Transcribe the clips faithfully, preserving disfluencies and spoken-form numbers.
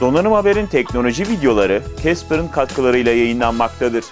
Donanım Haber'in teknoloji videoları Casper'ın katkılarıyla yayınlanmaktadır.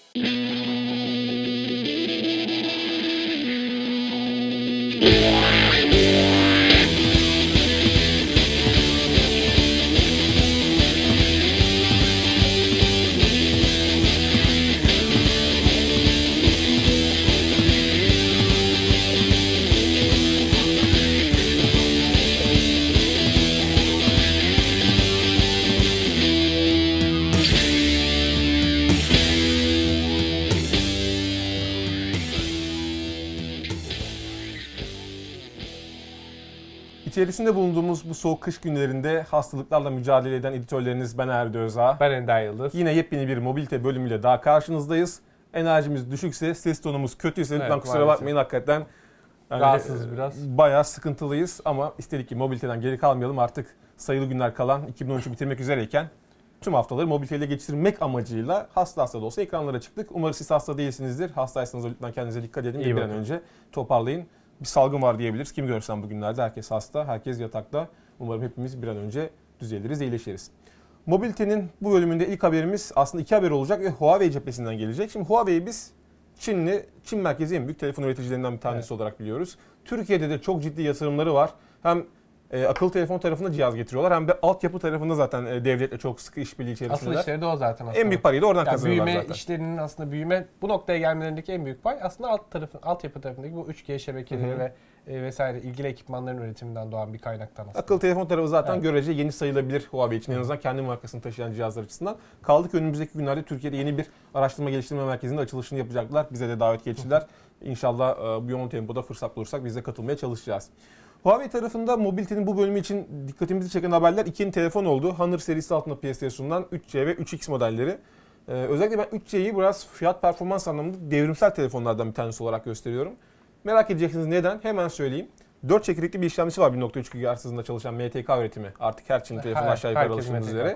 İçerisinde bulunduğumuz bu soğuk kış günlerinde hastalıklarla mücadele eden editörleriniz ben Erdi Özağ. Ben Ender Yıldız. Yine yepyeni bir mobilite bölümüyle daha karşınızdayız. Enerjimiz düşükse, ses tonumuz kötüyse lütfen Evet, kusura maalesef. bakmayın hakikaten. Yani Rahatsızız biraz. Bayağı sıkıntılıyız ama istedik ki mobiliteden geri kalmayalım. Artık sayılı günler kalan iki bin on üçü bitirmek üzereyken tüm haftaları mobiliteyle geçirmek amacıyla hasta hasta da olsa ekranlara çıktık. Umarım siz hasta değilsinizdir. Hastaysanız lütfen kendinize dikkat edin. İyi Bir an bakın. önce toparlayın. Bir salgın var diyebiliriz. Kimi görsem bugünlerde herkes hasta, herkes yatakta. Umarım hepimiz bir an önce düzeliriz, iyileşiriz. Mobilitenin bu bölümünde ilk haberimiz aslında iki haber olacak ve Huawei cephesinden gelecek. Şimdi Huawei'yi biz Çinli, Çin merkezi en büyük telefon üreticilerinden bir tanesi evet. olarak biliyoruz. Türkiye'de de çok ciddi yatırımları var. Hem e, akıllı telefon tarafında cihaz getiriyorlar hem de altyapı tarafında zaten e, devletle çok sıkı işbirliği içerisindeler. Asıl işleri de o zaten aslında. En büyük parayı da oradan yani kazanıyorlar büyüme zaten. işlerinin aslında büyüme bu noktaya gelmelerindeki en büyük pay aslında alt tarafın altyapı tarafındaki bu üç G şebekeleri ve e, vesaire ilgili ekipmanların üretiminden doğan bir kaynaktan aslında. Akıllı telefon tarafı zaten evet. görece yeni sayılabilir Huawei için. En azından kendi markasını taşıyan cihazlar açısından. Kaldı ki önümüzdeki günlerde Türkiye'de yeni bir araştırma geliştirme merkezinde açılışını yapacaklar. Bize de davet geçtiler. İnşallah bu yoğun tempoda fırsat bulursak biz de katılmaya çalışacağız. Huawei tarafında mobilitenin bu bölümü için dikkatimizi çeken haberler iki yeni telefon oldu. Honor serisi altında piyasaya sunulan üç C ve üç X modelleri. Ee, özellikle ben üç C'yi biraz fiyat performans anlamında devrimsel telefonlardan bir tanesi olarak gösteriyorum. Merak edeceksiniz neden? Hemen söyleyeyim. dört çekirdekli bir işlemcisi var bir nokta üç gigahertz hızında çalışan M T K üretimi. Artık her Çinli telefon aşağı yukarı alıştığımız üzere.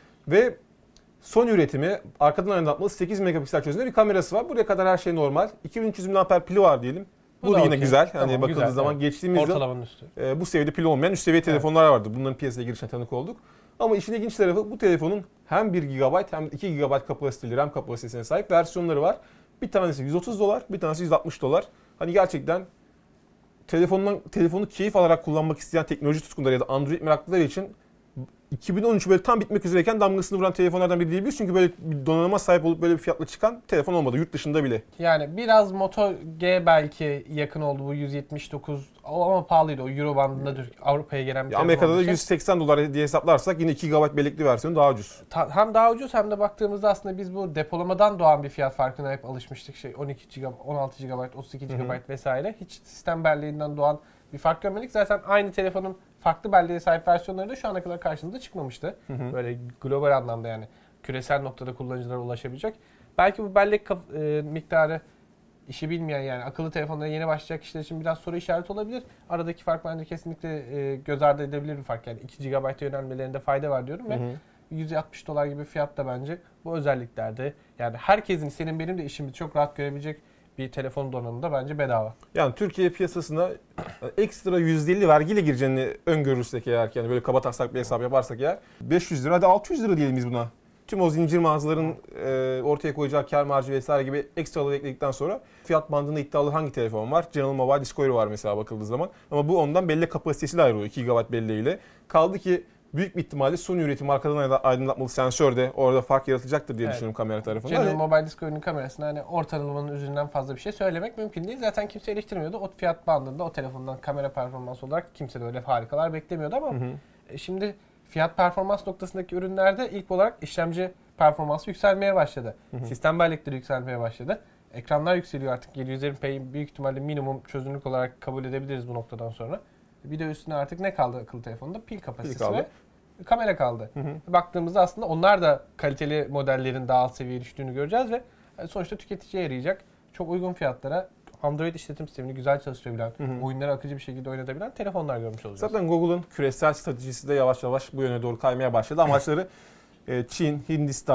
Ve Sony üretimi arkadan aydınlatmalı sekiz megapiksel çözünürlüğünde bir kamerası var. Buraya kadar her şey normal. iki bin üç yüz miliamper pili var diyelim. Bu, bu da, da yine okay. güzel. Tamam, hani bakıldığı zaman evet. geçtiğimiz ortalamanın üstü. E, bu seviyede pil olmayan üst seviye telefonlar evet. vardı. Bunların piyasaya girişine tanık olduk. Ama işin ilginç tarafı bu telefonun hem bir gigabayt hem iki gigabayt kapasiteli RAM kapasitesine sahip versiyonları var. Bir tanesi yüz otuz dolar, bir tanesi yüz altmış dolar. Hani gerçekten telefondan telefonu keyif alarak kullanmak isteyen teknoloji tutkunları ya da Android meraklıları için iki bin on üç böyle tam bitmek üzereyken damgasını vuran telefonlardan biri diyebiliriz. Çünkü böyle bir donanıma sahip olup böyle bir fiyatla çıkan telefon olmadı yurt dışında bile. Yani biraz Moto G belki yakın oldu bu yüz yetmiş dokuz ama pahalıydı o Euro bandında Avrupa'ya gelen bir telefon. Amerika'da da yüz seksen dolar diye hesaplarsak yine iki gigabayt bellekli versiyonu daha ucuz. Ta, hem daha ucuz hem de baktığımızda aslında biz bu depolamadan doğan bir fiyat farkına hep alışmıştık. Şey on iki gigabayt, on altı gigabayt, otuz iki gigabayt vesaire. Hiç sistem belleğinden doğan bir fark görmedik. Zaten aynı telefonun farklı belleğe sahip versiyonları da şu ana kadar karşımıza çıkmamıştı. Hı hı. Böyle global anlamda yani küresel noktada kullanıcılara ulaşabilecek. Belki bu bellek kaf- e, miktarı işi bilmeyen yani akıllı telefonlara yeni başlayacak kişiler için biraz soru işareti olabilir. Aradaki fark bence kesinlikle e, göz ardı edilebilir bir fark. Yani iki gigabayta yönelmelerinde fayda var diyorum ve hı hı. yüz altmış dolar gibi fiyat da bence bu özelliklerde yani herkesin senin benim de işimizi çok rahat görebilecek bir telefon donanımında bence bedava. Yani Türkiye piyasasına ekstra yüzde elli vergiyle gireceğini öngörürsek eğer yani böyle kaba taslak bir hesap yaparsak eğer beş yüz lira hadi altı yüz lira diyelim biz buna. Tüm o zincir mağazaların e, ortaya koyacağı kar marjı vesaire gibi ekstraları ekledikten sonra fiyat bandında iddialı hangi telefon var? General Mobile Discovery var mesela bakıldığı zaman. Ama bu ondan bellek kapasitesi de ayrılıyor iki gigabayt belleğiyle. Kaldı ki büyük bir ihtimalle Sony üretimi arkadan aydınlatmalı sensör de orada fark yaratacaktır diye evet. düşünüyorum kamera tarafında. General hani... Mobile Discovery'nin kamerasında hani ortalamanın üzerinden fazla bir şey söylemek mümkün değil. Zaten kimse eleştirmiyordu. O fiyat bandında o telefondan kamera performansı olarak kimse de öyle harikalar beklemiyordu ama hı hı. şimdi fiyat performans noktasındaki ürünlerde ilk olarak işlemci performansı yükselmeye başladı. Hı hı. Sistem bellekleri yükselmeye başladı. Ekranlar yükseliyor artık. yedi yüz elli p'yi büyük ihtimalle minimum çözünürlük olarak kabul edebiliriz bu noktadan sonra. Bir de üstüne artık ne kaldı akıllı telefonda? Pil kapasitesi ve kamera kaldı. Hı hı. Baktığımızda aslında onlar da kaliteli modellerin daha alt seviyeye düştüğünü göreceğiz ve sonuçta tüketiciye yarayacak çok uygun fiyatlara Android işletim sistemini güzel çalıştırabilen, hı hı. oyunları akıcı bir şekilde oynatabilen telefonlar görmüş olacağız. Zaten Google'ın küresel stratejisi de yavaş yavaş bu yöne doğru kaymaya başladı. Amaçları Çin, Hindistan,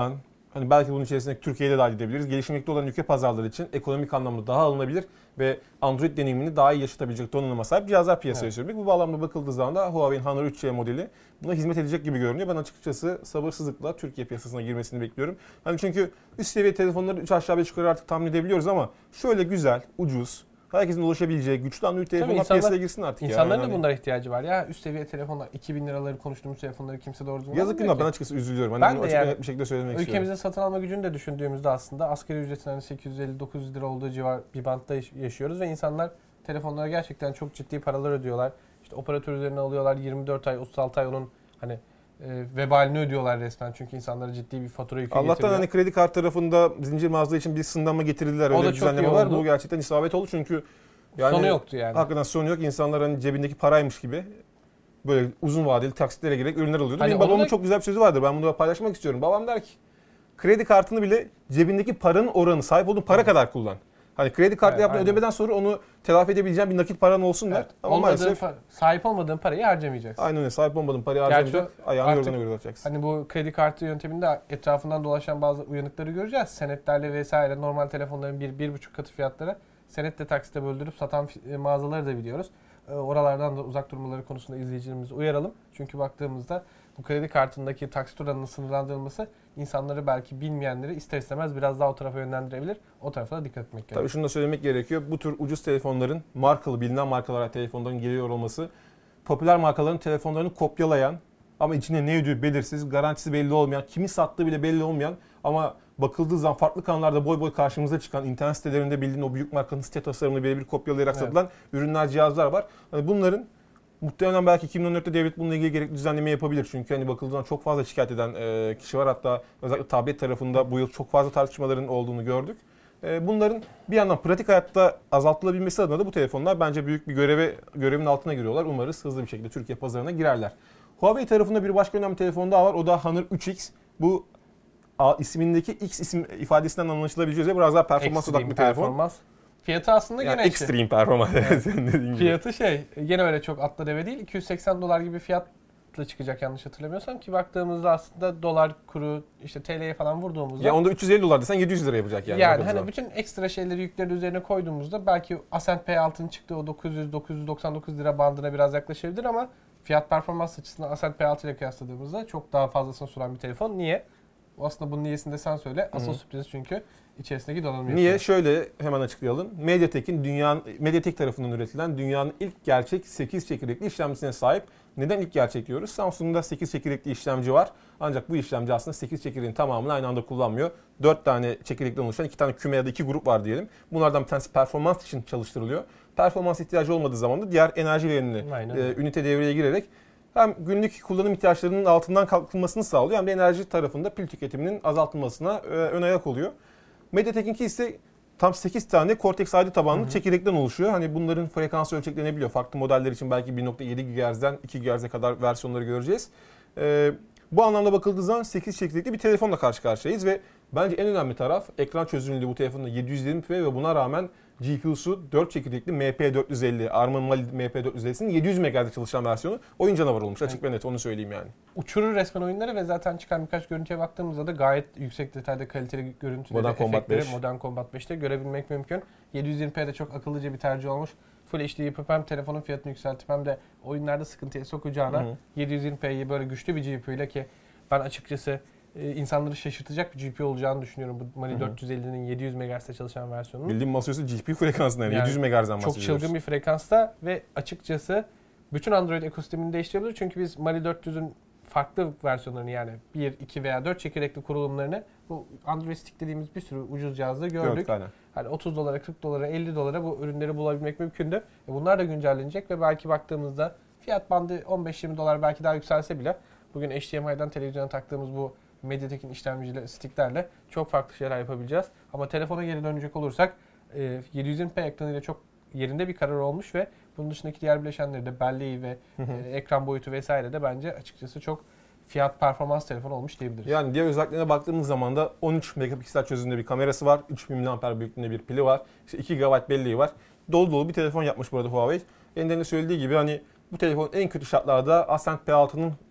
Hani belki bunun içerisinde Türkiye'de dahil edebiliriz. Gelişmekte olan ülke pazarları için ekonomik anlamda daha alınabilir ve Android deneyimini daha iyi yaşatabilecek donanıma sahip cihazlar piyasaya evet. sürdük. Bu bağlamda bakıldığı zaman da Huawei'in Honor üç C modeli buna hizmet edecek gibi görünüyor. Ben açıkçası sabırsızlıkla Türkiye piyasasına girmesini bekliyorum. Hani çünkü üst seviye telefonları üç aşağı beş yukarı artık tahmin edebiliyoruz ama şöyle güzel, ucuz, herkesin ulaşabileceği güçlü Android telefonlar insanlar, piyasaya girsin artık. İnsanların ya. da bunlara ihtiyacı var ya. Üst seviye telefonlar, iki bin liraları konuştuğumuz telefonları kimse doğru düzgün yazık günah, ben açıkçası üzülüyorum. Hani ben bunu de açık yani, net bir şekilde söylemek ülkemizin istiyorum. Ülkemizin satın alma gücünü de düşündüğümüzde aslında asgari ücretin hani sekiz yüz elli dokuz yüz lira olduğu civar bir bantta yaşıyoruz ve insanlar telefonlara gerçekten çok ciddi paralar ödüyorlar. İşte operatör üzerine alıyorlar, yirmi dört ay, otuz altı ay onun hani e, vebalini ödüyorlar resmen. Çünkü insanlara ciddi bir fatura yükü Allah'tan getiriyor. hani kredi kart tarafında zincir mağaza için bir sınırlama getirdiler. Öyle bir düzenleme var. Bu gerçekten isabet oldu çünkü yani sonu yoktu yani. Hakikaten sonu yok. İnsanlar hani cebindeki paraymış gibi böyle uzun vadeli taksitlere girerek ürünler alıyordu. Hani Benim babamın da... çok güzel bir sözü vardır. Ben bunu paylaşmak istiyorum. Babam der ki kredi kartını bile cebindeki paranın oranı, sahip olduğun para kadar kullan. Hani kredi kartla evet, yaptığın ödemeden sonra onu telafi edebileceğin bir nakit paran olsun der. Evet, ama maalesef pa- sahip olmadığın parayı harcamayacaksın. Aynen öyle. Sahip olmadığın parayı harcamayacaksın. Ayağını yorgana göre atacaksın. Hani bu kredi kartı yönteminde etrafından dolaşan bazı uyanıkları göreceğiz. Senetlerle vesaire normal telefonların bir, bir buçuk katı fiyatlara senetle taksite böldürüp satan mağazaları da biliyoruz. Oralardan da uzak durmaları konusunda izleyicilerimizi uyaralım. Çünkü baktığımızda bu kredi kartındaki taksit oranının sınırlandırılması insanları belki bilmeyenleri ister istemez biraz daha o tarafa yönlendirebilir. O tarafa da dikkat etmek gerekiyor. Tabii şunu da söylemek gerekiyor. Bu tür ucuz telefonların, markalı, bilinen markalara telefonların geliyor olması, popüler markaların telefonlarını kopyalayan ama içinde ne ödüğü belirsiz, garantisi belli olmayan, kimi sattığı bile belli olmayan ama bakıldığı zaman farklı kanallarda boy boy karşımıza çıkan, internet sitelerinde bildiğin o büyük markanın site tasarımını birebir kopyalayarak evet. satılan ürünler, cihazlar var. Yani bunların muhtemelen belki iki bin on dörtte devlet bununla ilgili gerekli düzenleme yapabilir. Çünkü hani bakıldığı zaman çok fazla şikayet eden e, kişi var. Hatta özellikle tablet tarafında bu yıl çok fazla tartışmaların olduğunu gördük. E, bunların bir yandan pratik hayatta azaltılabilmesi adına da bu telefonlar bence büyük bir göreve görevin altına giriyorlar. Umarız hızlı bir şekilde Türkiye pazarına girerler. Huawei tarafında bir başka önemli telefon daha var. O da Honor üç X. Bu A, ismindeki X isim ifadesinden anlaşılabileceği üzere biraz daha performans odaklı bir telefon. Fiyatı aslında yani gene extreme şey. performans. Evet. Fiyatı şey, gene öyle çok atla deve değil. iki yüz seksen dolar gibi fiyatla çıkacak yanlış hatırlamıyorsam ki baktığımızda aslında dolar kuru işte T L'ye falan vurduğumuzda. Ya onda üç yüz elli dolar desen yedi yüz lira yapacak yani. Yani hani bütün ekstra şeyleri yükleri üzerine koyduğumuzda belki A S P altının çıktığı o dokuz yüz dokuz yüz doksan dokuz lira bandına biraz yaklaşabilir ama fiyat performans açısından A S P altı ile kıyasladığımızda çok daha fazlasını sunan bir telefon. Niye? Aslında bunun niyesini de sen söyle. Asıl Hı-hı. sürpriz çünkü içerisindeki donanım Niye? Yapıyor. Şöyle hemen açıklayalım. MediaTek'in dünyanın MediaTek tarafından üretilen dünyanın ilk gerçek sekiz çekirdekli işlemcisine sahip. Neden ilk gerçek diyoruz? Samsung'da sekiz çekirdekli işlemci var. Ancak bu işlemci aslında sekiz çekirdeğin tamamını aynı anda kullanmıyor. dört tane çekirdekten oluşan iki tane küme ya da iki grup var diyelim. Bunlardan bir tanesi performans için çalıştırılıyor. Performans ihtiyacı olmadığı zaman da diğer enerji verimli e, ünite devreye girerek hem günlük kullanım ihtiyaçlarının altından kalkılmasını sağlıyor hem de enerji tarafında pil tüketiminin azaltılmasına e, ön ayak oluyor. MediaTek'inki ise tam sekiz tane Cortex A D tabanlı hı hı. çekirdekten oluşuyor. Hani bunların frekansı ölçeklenebiliyor. Farklı modeller için belki bir nokta yedi gigahertz'den iki gigahertz'e kadar versiyonları göreceğiz. Ee, bu anlamda bakıldığı zaman sekiz çekirdekli bir telefonla karşı karşıyayız ve bence en önemli taraf ekran çözünürlüğü bu telefonda yedi yüz yirmi p ve buna rağmen G P U'su dört çekirdekli M P dört yüz elli, ARM'ın Mali M P dört yüz elli'sinin yedi yüz megahertz'de çalışan versiyonu oyun canavarı olmuş. Açık ve net onu söyleyeyim yani. Uçurur resmen oyunları ve zaten çıkan birkaç görüntüye baktığımızda da gayet yüksek detayda kaliteli görüntüleri, Modern Combat beş. Modern Combat beşte görebilmek mümkün. yedi yüz yirmi p'de çok akıllıca bir tercih olmuş. Full H D yapıp hem telefonun fiyatını yükseltip hem de oyunlarda sıkıntıya sokacağına Hı-hı. yedi yüz yirmi p'yi böyle güçlü bir G P U ile ki ben açıkçası insanları şaşırtacak bir G P U olacağını düşünüyorum. Bu Mali dört yüz elli'nin yedi yüz megahertz'te çalışan versiyonu. Bildiğim masaüstü G P U frekansından yani, yani yedi yüz megahertz'den bahsediyoruz. Çok çılgın bir frekansta ve açıkçası bütün Android ekosistemini değiştirebilir. Çünkü biz Mali dört yüzün farklı versiyonlarını yani bir, iki veya dört çekirdekli kurulumlarını bu Android Stick dediğimiz bir sürü ucuz cihazda gördük. Gördük, hani otuz dolara, kırk dolara, elli dolara bu ürünleri bulabilmek mümkündü. Bunlar da güncellenecek ve belki baktığımızda fiyat bandı on beş yirmi dolar belki daha yükselse bile bugün H D M I'den televizyona taktığımız bu MediaTek'in işlemciyle, sticklerle çok farklı şeyler yapabileceğiz. Ama telefona geri dönecek olursak yedi yüz yirmi p ekranıyla çok yerinde bir karar olmuş ve bunun dışındaki diğer bileşenleri de belleği ve e, ekran boyutu vesaire de bence açıkçası çok fiyat performans telefon olmuş diyebiliriz. Yani diğer özelliklerine baktığımız zaman da on üç megapiksel çözünürlüğünde bir kamerası var, üç bin miliamper büyüklüğünde bir pili var, işte iki gigabayt belleği var. Dolu dolu bir telefon yapmış burada Huawei. Ender'in söylediği gibi hani bu telefonun en kötü şartlarda A S P altının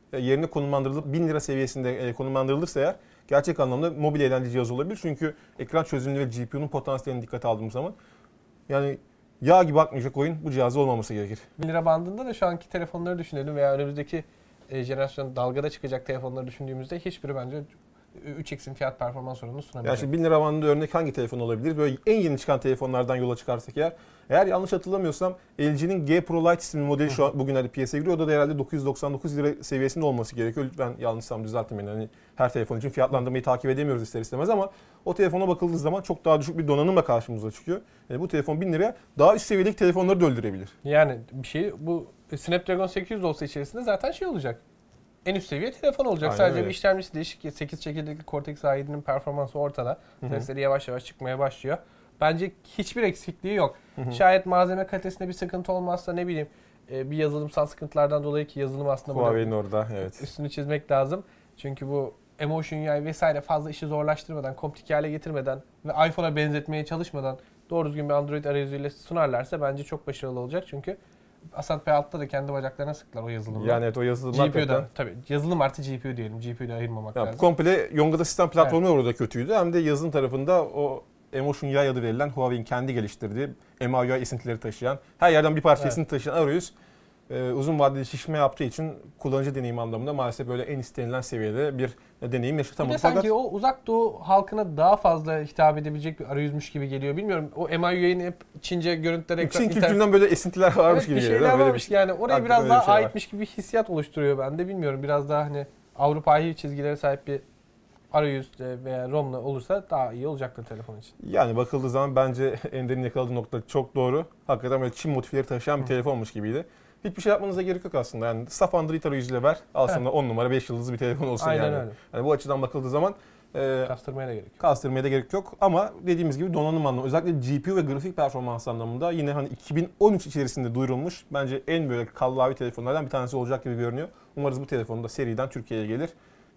e, yerine konumlandırılıp bin lira seviyesinde e, konumlandırılırsa eğer gerçek anlamda mobil eğlence cihazı olabilir. Çünkü ekran çözünürlüğü ve G P U'nun potansiyelini dikkate aldığımız zaman yani yağ gibi akmayacak oyun bu cihazda olmaması gerekir. bin lira bandında da şu anki telefonları düşünelim veya önümüzdeki e, jenerasyon dalgada çıkacak telefonları düşündüğümüzde hiçbiri bence üç x'in fiyat performans oranını Yani sunamayacak. şimdi bin lira bandında örnek hangi telefon olabilir? Böyle en yeni çıkan telefonlardan yola çıkarsak eğer. Eğer yanlış hatırlamıyorsam L G'nin G Pro Lite isimli modeli şu an bugünlerde piyasaya giriyor. O da herhalde dokuz yüz doksan dokuz lira seviyesinde olması gerekiyor. Lütfen yanlışsam düzeltin beni. Hani her telefon için fiyatlandırmayı takip edemiyoruz ister istemez ama o telefona bakıldığı zaman çok daha düşük bir donanımla karşımıza çıkıyor. Yani bu telefon bin liraya daha üst seviyedeki telefonları da öldürebilir. Yani bir şey bu Snapdragon sekiz yüz olsa içerisinde zaten şey olacak. En üst seviye telefon olacak. Aynen Sadece öyle. bir işlemcisi değişik. sekiz çekirdekli Cortex A yedi'nin performansı ortada. Sesleri yavaş yavaş çıkmaya başlıyor. Bence hiçbir eksikliği yok. Hı hı. Şayet malzeme kalitesinde bir sıkıntı olmazsa ne bileyim bir yazılımsal sıkıntılardan dolayı ki yazılım aslında Huawei'nin orada evet. üstünü çizmek lazım. Çünkü bu Emotion U I vesaire fazla işi zorlaştırmadan, komplike hale getirmeden ve iPhone'a benzetmeye çalışmadan doğru düzgün bir Android arayüzüyle sunarlarsa bence çok başarılı olacak. Çünkü Asad P altıda da kendi bacaklarına sıktılar o yazılımla. Yani evet o yazılım G P U'da hakikaten. tabii yazılım artı G P U diyelim. G P U'da ayırmamak Yani lazım. komple Yonga'da sistem platformu orada kötüydü. Hem de yazılım tarafında o Emotion U I adı verilen Huawei'in kendi geliştirdiği M I U I esintileri taşıyan, her yerden bir parça Evet. esinti taşıyan arayüz e, uzun vadeli şişme yaptığı için kullanıcı deneyimi anlamında maalesef böyle en istenilen seviyede bir deneyim Bir yaşatamadı. de sanki Fakat o uzak doğu halkına daha fazla hitap edebilecek bir arayüzmüş gibi geliyor. Bilmiyorum o M I U I'nin hep Çince görüntüler ekran... Çin internet- kültüründen böyle esintiler varmış Evet, gibi bir geliyor. şeyler Böyle varmış bir- yani oraya Hakikaten biraz öyle daha bir şey var. aitmiş gibi bir hissiyat oluşturuyor bende. Bilmiyorum biraz daha hani Avrupa'yı çizgilere sahip bir arayüzle veya ROM'la olursa daha iyi olacaktır telefon için. Yani bakıldığı zaman bence Ender'in yakaladığı nokta çok doğru. Hakikaten böyle Çin motifleri taşıyan bir Hı. telefonmuş gibiydi. Hiçbir şey yapmanıza gerek yok aslında. Yani saf Android arayüzüyle ver. Al sana on numara beş yıldızlı bir telefon olsun Aynen yani. öyle. Yani bu açıdan bakıldığı zaman e, Kastırmaya da gerek yok. kastırmaya da gerek yok. Ama dediğimiz gibi donanım anlamında özellikle G P U ve grafik performans anlamında yine hani iki bin on üç içerisinde duyurulmuş bence en böyle kallavi telefonlardan bir tanesi olacak gibi görünüyor. Umarız bu telefon da seriden Türkiye'ye gelir.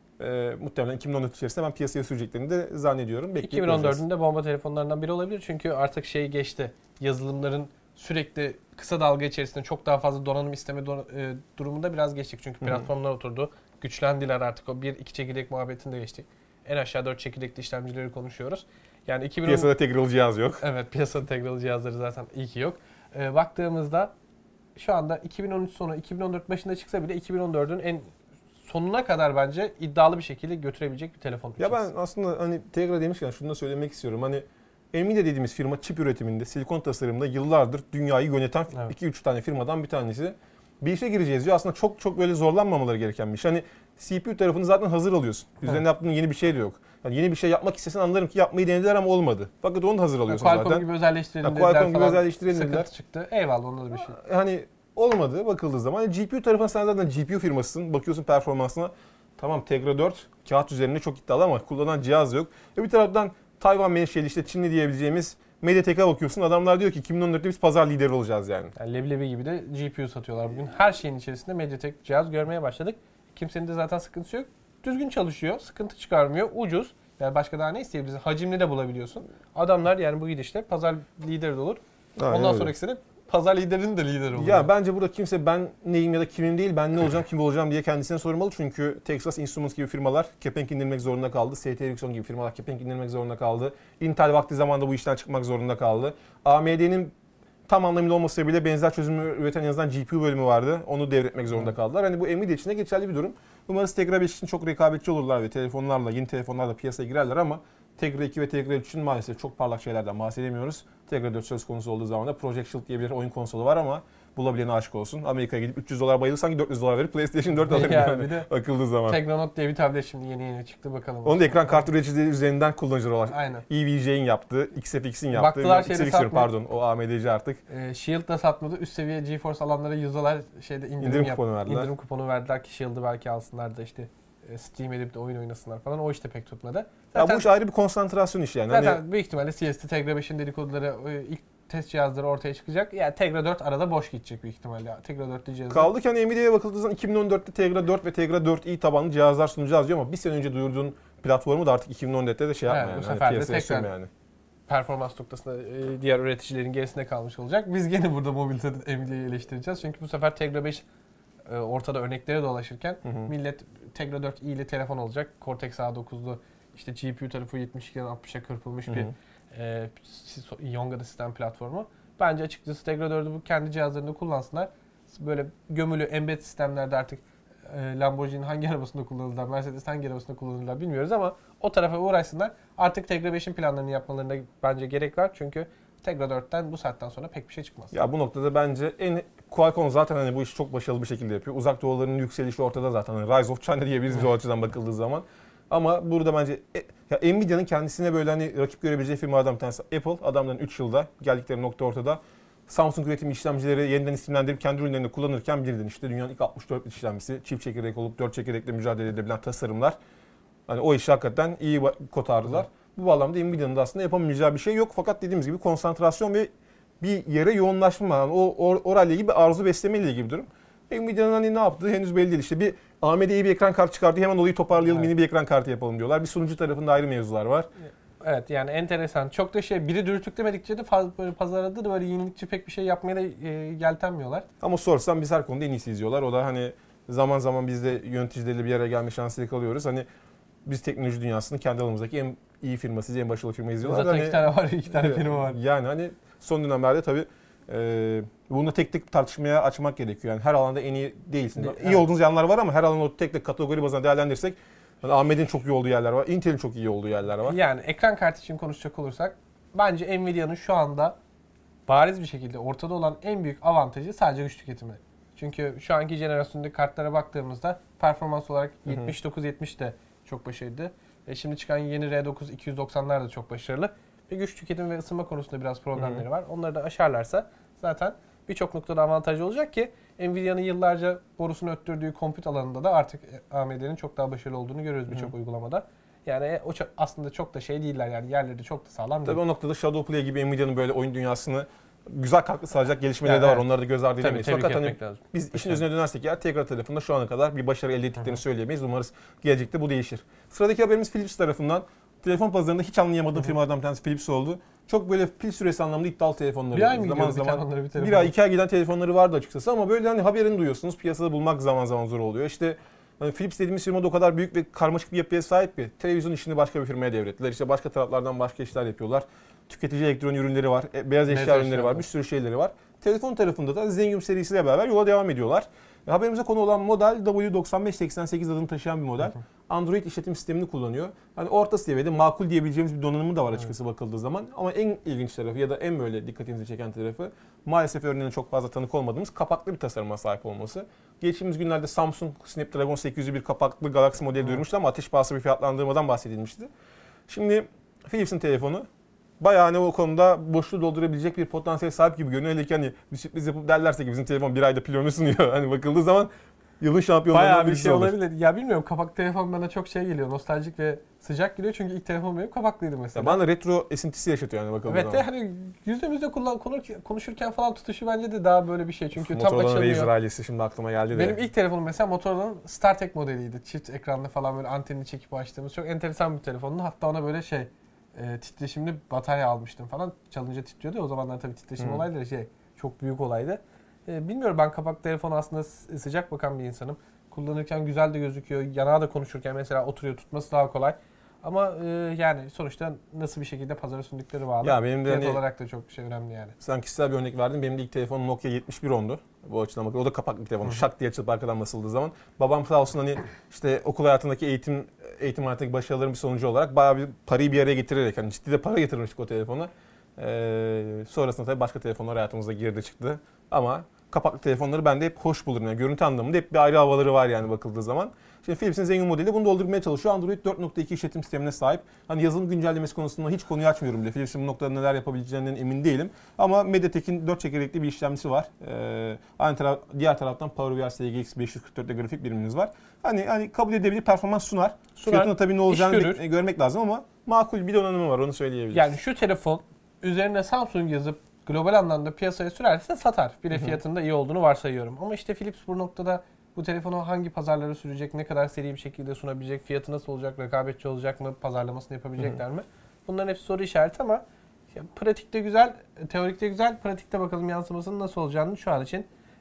E, muhtemelen iki bin on dört içerisinde ben piyasaya süreceklerini de zannediyorum. Bekleyip iki bin on göreceğiz. dördün de bomba telefonlarından biri olabilir çünkü artık şey geçti. Yazılımların sürekli kısa dalga içerisinde çok daha fazla donanım isteme don- e, durumunda biraz geçtik. Çünkü Hı hı. platformlar oturdu. Güçlendiler artık o bir iki çekirdek muhabbetini de geçtik. En aşağı dört çekirdekli işlemcileri konuşuyoruz. Yani iki bin on... Piyasada Tegra cihaz yok. Evet piyasada Tegra cihazları zaten iyi ki yok. E, baktığımızda şu anda iki bin on üç sonu iki bin on dört başında çıksa bile iki bin on dördün en sonuna kadar bence iddialı bir şekilde götürebilecek bir telefon. Ya ben aslında hani Tegra demişken şunu da söylemek istiyorum. Hani Nvidia dediğimiz firma çip üretiminde, silikon tasarımında yıllardır dünyayı yöneten Evet. iki üç tane firmadan bir tanesi. Bir işe gireceğiz diyor. Aslında çok çok böyle zorlanmamaları gereken bir iş. Hani C P U tarafını zaten hazır alıyorsun. Üzerine Evet. yaptığın yeni bir şey de yok. Yani yeni bir şey yapmak istesen anlarım ki yapmayı denediler ama olmadı. Fakat onu da hazır alıyorsun Qualcomm zaten. gibi özelleştirelim Ya, dediler Qualcomm gibi falan. özelleştirelim dediler. Sıkıntı çıktı. Eyvallah onda da bir şey. Hani olmadı bakıldığı zaman. Hani G P U tarafına sen zaten G P U firmasısın. Bakıyorsun performansına. Tamam Tegra dört kağıt üzerinde çok iddialı ama kullanan cihaz yok. Ve bir taraftan Tayvan menşeli işte Çinli diyebileceğimiz Mediatek'e bakıyorsun. Adamlar diyor ki iki bin on dörtte biz pazar lideri olacağız yani. Yani leblebi gibi de G P U satıyorlar bugün. Her şeyin içerisinde Mediatek cihaz görmeye başladık. Kimsenin de zaten sıkıntısı yok. Düzgün çalışıyor, sıkıntı çıkarmıyor, ucuz. Yani başka daha ne isteyebilirsin? Hacimli de bulabiliyorsun. Adamlar yani bu gidişle pazar lideri de olur. Aynen Ondan öyle. sonraki sene pazar liderinin de lideri olur. Ya bence burada kimse ben neyim ya da kimim değil, ben ne olacağım, kim olacağım diye kendisine sormalı. Çünkü Texas Instruments gibi firmalar kepenk indirmek zorunda kaldı. S T Ericsson gibi firmalar kepenk indirmek zorunda kaldı. Intel vakti zamanında bu işten çıkmak zorunda kaldı. A M D'nin tam anlamıyla olmasa bile benzer çözümü üreten en azından G P U bölümü vardı. Onu devretmek zorunda kaldılar. Hani bu Nvidia için de geçerli bir durum. Umarız Tegra beş için çok rekabetçi olurlar ve telefonlarla, yeni telefonlarla piyasaya girerler ama Tegra iki ve Tegra üç için maalesef çok parlak şeylerden bahsedemiyoruz. Tegra dört söz konusu olduğu zaman da Project Shield diye bir oyun konsolu var ama bulabilene aşık olsun. Amerika'ya gidip üç yüz dolar bayılır sanki dört yüz dolar verip PlayStation dört alır Yani yani, bir de akıllı zaman. Tegra Note diye bir tablet şimdi yeni yeni çıktı bakalım. Onu da ekran kartı üreticileri üzerinden kullanıcılar olarak. Aynen. E V J'in yaptı, X F X'in yaptı. Baktılar X şeyde F X diyorum, satmıyor. pardon o A M D'ci artık. Ee, Shield da satmadı. Üst seviye GeForce alanlara yüz dolar şeyde indirim, İndirim yap- kuponu verdiler. İndirim kuponu verdiler ki Shield'ı belki alsınlar da işte e, Steam edip de oyun oynasınlar falan. O işte pek tutmadı. Ya Zaten, bu iş ayrı bir konsantrasyon işi yani. zaten Hani büyük ihtimalle C S T Tegra beşin dedikoduları e, ilk test cihazları ortaya çıkacak. Yani Tegra dört arada boş gidecek büyük ihtimalle. Tegra dörtte cihazı. kaldı ki hani Nvidia'ya bakıldığı zaman iki bin on dörtte Tegra dört ve Tegra dört i tabanlı cihazlar sunacağız diyor ama bir sene önce duyurduğun platformu da artık iki bin on dörtte de şey yapma Evet, bu yani. sefer Hani de piyasaya tekrar- sürme yani. Performans noktasında e, diğer üreticilerin gerisinde kalmış olacak. Biz gene burada mobilitede Nvidia'yı eleştireceğiz. Çünkü bu sefer Tegra beş e, ortada örnekleri dolaşırken Hı hı. millet Tegra dört i'li telefon olacak. Cortex A dokuzlu işte G P U tarafı yetmiş ikiden altmışa kırpılmış Hı hı. bir e, Yonga'da sistem platformu. Bence açıkçası Tegra dördü bu kendi cihazlarında kullansınlar. Böyle gömülü embed sistemlerde artık e, Lamborghini hangi arabasında kullanırlar, Mercedes hangi arabasında kullanırlar bilmiyoruz ama o tarafa uğraşsınlar. Artık Tegra beşin planlarını yapmalarına bence gerek var. Çünkü Tegra dörtten bu saatten sonra pek bir şey çıkmaz. Ya bu noktada bence en Qualcomm zaten hani bu işi çok başarılı bir şekilde yapıyor. Uzak doğuların yükselişi ortada zaten. Hani Rise of China diyebiliriz biz o açıdan bakıldığı zaman. Ama burada bence e, ya Nvidia'nın kendisine böyle hani rakip görebileceği firmalardan bir tanesi Apple. Adamların üç yılda geldikleri nokta ortada. Samsung üretim işlemcileri yeniden isimlendirip kendi ürünlerinde kullanırken bildin işte dünyanın ilk altmış dört bit işlemcisi, çift çekirdek olup dört çekirdekle mücadele edebilen tasarımlar. Hani o işi hakikaten iyi kotardılar. Bu bağlamda Nvidia'nın da aslında yapamayacağı bir şey yok. Fakat dediğimiz gibi konsantrasyon ve bir yere yoğunlaşma, yani o or, orayla ilgili bir arzu besleme ile ilgili bir durum. Nvidia'nın hani ne yaptığı henüz belli değil. İşte bir A M D iyi bir ekran kartı çıkardı, hemen olayı toparlayalım, evet. Yeni bir ekran kartı yapalım diyorlar. Bir sunucu tarafında ayrı mevzular var. Evet yani enteresan. Çok da şey biri dürtüklemedikçe de fazla böyle pazarda da böyle yenilikçi pek bir şey yapmaya da e, yeltenmiyorlar. Ama sorsan biz her konuda en iyisi izliyorlar. O da hani zaman zaman biz de yöneticileriyle bir araya gelme şansı yakalıyoruz. Hani biz teknoloji dünyasının kendi alanımızdaki en iyi firması, en başarılı firma izliyorlar. Zaten hani, iki tane var, iki tane firma var. Yani hani son dönemlerde tabii e, bunu tek tek tartışmaya açmak gerekiyor. Yani her alanda en iyi değilsin. Evet. İyi olduğunuz yanlar var ama her alanda tek tek kategori bazında değerlendirirsek yani A M D'nin çok iyi olduğu yerler var, Intel'in çok iyi olduğu yerler var. Yani ekran kartı için konuşacak olursak bence Nvidia'nın şu anda bariz bir şekilde ortada olan en büyük avantajı sadece güç tüketimi. Çünkü şu anki jenerasyondaki kartlara baktığımızda performans olarak yetmiş dokuz yetmiş de çok başarılı. E şimdi çıkan yeni R dokuz iki yüz doksanlar da çok başarılı. Ve güç tüketimi ve ısınma konusunda biraz problemleri var. Onları da aşarlarsa zaten birçok noktada avantajı olacak ki Nvidia'nın yıllarca borusunu öttürdüğü kompüt alanında da artık A M D'nin çok daha başarılı olduğunu görüyoruz birçok uygulamada. Yani o çok, aslında çok da şey değiller yani yerleri çok da sağlam değil. Tabii o noktada Shadow Play gibi Nvidia'nın böyle oyun dünyasını güzel katkı sağlayacak gelişmeleri yani de var. Evet. Onları da göz ardı edemeyiz. Fakat hani biz işin özüne dönersek ya Tegra tarafında şu ana kadar bir başarı elde ettiklerini Hı-hı. söyleyemeyiz. Umarız gelecekte bu değişir. Sıradaki haberimiz Philips tarafından. Telefon pazarında hiç anlayamadığım firmalardan bir tanesi Philips oldu. Çok böyle pil süresi anlamında iddialı telefonları. Bir ay mı zaman zaman bir, telefon? bir ay iki ay giden telefonları vardı açıkçası ama böyle hani haberini duyuyorsunuz. Piyasada bulmak zaman zaman zor oluyor. İşte hani Philips dediğimiz firma da o kadar büyük ve karmaşık bir yapıya sahip ki televizyon işini başka bir firmaya devrettiler. İşte başka taraflardan başka işler yapıyorlar. Tüketici elektronik ürünleri var, beyaz eşya ürünleri var, bir sürü şeyleri var. Telefon tarafında da Zengium serisiyle beraber yola devam ediyorlar. Haberimize konu olan model W doksan beş seksen sekiz adını taşıyan bir model. Android işletim sistemini kullanıyor. Hani orta seviyede makul diyebileceğimiz bir donanımı da var açıkçası evet. bakıldığı zaman. Ama en ilginç tarafı ya da en böyle dikkatinizi çeken tarafı maalesef örneğine çok fazla tanık olmadığımız kapaklı bir tasarıma sahip olması. Geçtiğimiz günlerde Samsung Snapdragon sekiz yüzü bir kapaklı Galaxy modeli duyurmuştu ama ateş pahası bir fiyatlandırmadan bahsedilmişti. Şimdi Philips'in telefonu bayağı hani o konuda boşluğu doldurabilecek bir potansiyel sahip gibi görünüyor. Öyle ki hani bir sürpriz yapıp derlerse ki bizim telefon bir ayda pil ömrü sunuyor. Hani bakıldığı zaman yılın şampiyonlarından birisi olur. Bayağı bir şey olabilir. Ya bilmiyorum kapak telefon bana çok şey geliyor. Nostaljik ve sıcak geliyor. Çünkü ilk telefon benim kapaklıydı mesela. Ya bana retro esintisi yaşatıyor yani bakıldığı evet, zaman. Evet hani yüzümüzde kullan, konuşurken falan tutuşu bence de daha böyle bir şey. Çünkü tam açılmıyor. Motorola'nın Razr ailesi şimdi aklıma geldi de. Benim ilk telefonum mesela Motorola'nın StarTech modeliydi. Çift ekranlı falan böyle antenini çekip açtığımız çok enteresan bir telefondu. Hatta ona böyle şey e, titreşimli batarya almıştım falan. Çalınca titriyordu. O zamanlar tabii titreşim hmm. olayları şey çok büyük olaydı. E, bilmiyorum ben kapak telefonu aslında sıcak bakan bir insanım. Kullanırken güzel de gözüküyor. Yanağı da konuşurken mesela oturuyor tutması daha kolay. Ama e, yani sonuçta nasıl bir şekilde pazara sundukları bağlı. Ya benim de fiyat hani, olarak da çok şey önemli yani. Sen kişisel bir örnek verdin. Benim de ilk telefonum Nokia yetmiş bir ondu. Bu açıdan bakıyor. O da kapaklı bir telefon. Hı-hı. Şak diye açılıp arkadan basıldığı zaman. Babam sağ olsun hani işte okul hayatındaki eğitim eğitim hayatındaki başarıların bir sonucu olarak bayağı bir parayı bir araya getirerek hani ciddi de para getirmiştik o telefona. Ee, sonrasında tabii başka telefonlar hayatımıza girdi çıktı. Ama kapaklı telefonları ben de hep hoş bulurum. Yani görüntü anlamında hep bir ayrı havaları var yani bakıldığı zaman. Şimdi Philips'in Zengium modeli bunu doldurmaya çalışıyor. Android dört nokta iki işletim sistemine sahip. Hani yazılım güncellemesi konusunda hiç konuyu açmıyorum bile. Philips'in bu noktada neler yapabileceğinden emin değilim. Ama MediaTek'in dört çekirdekli bir işlemcisi var. Ee, aynı taraf, diğer taraftan PowerVR S G X beş yüz kırk dörtte grafik birimimiz var. Hani hani kabul edilebilir performans sunar. sunar. Fiyatına tabii ne olacağını görür. görmek lazım ama makul bir donanımı var onu söyleyebiliriz. Yani şu telefon üzerine Samsung yazıp global anlamda piyasaya sürerse satar. Bir de fiyatında iyi olduğunu varsayıyorum. Ama işte Philips bu noktada bu telefonu hangi pazarlara sürecek, ne kadar seri bir şekilde sunabilecek, fiyatı nasıl olacak, rekabetçi olacak mı, pazarlamasını yapabilecekler mi? Bunların hepsi soru işareti ama ya, pratikte güzel, teorikte güzel, pratikte bakalım yansımasının nasıl olacağını şu an için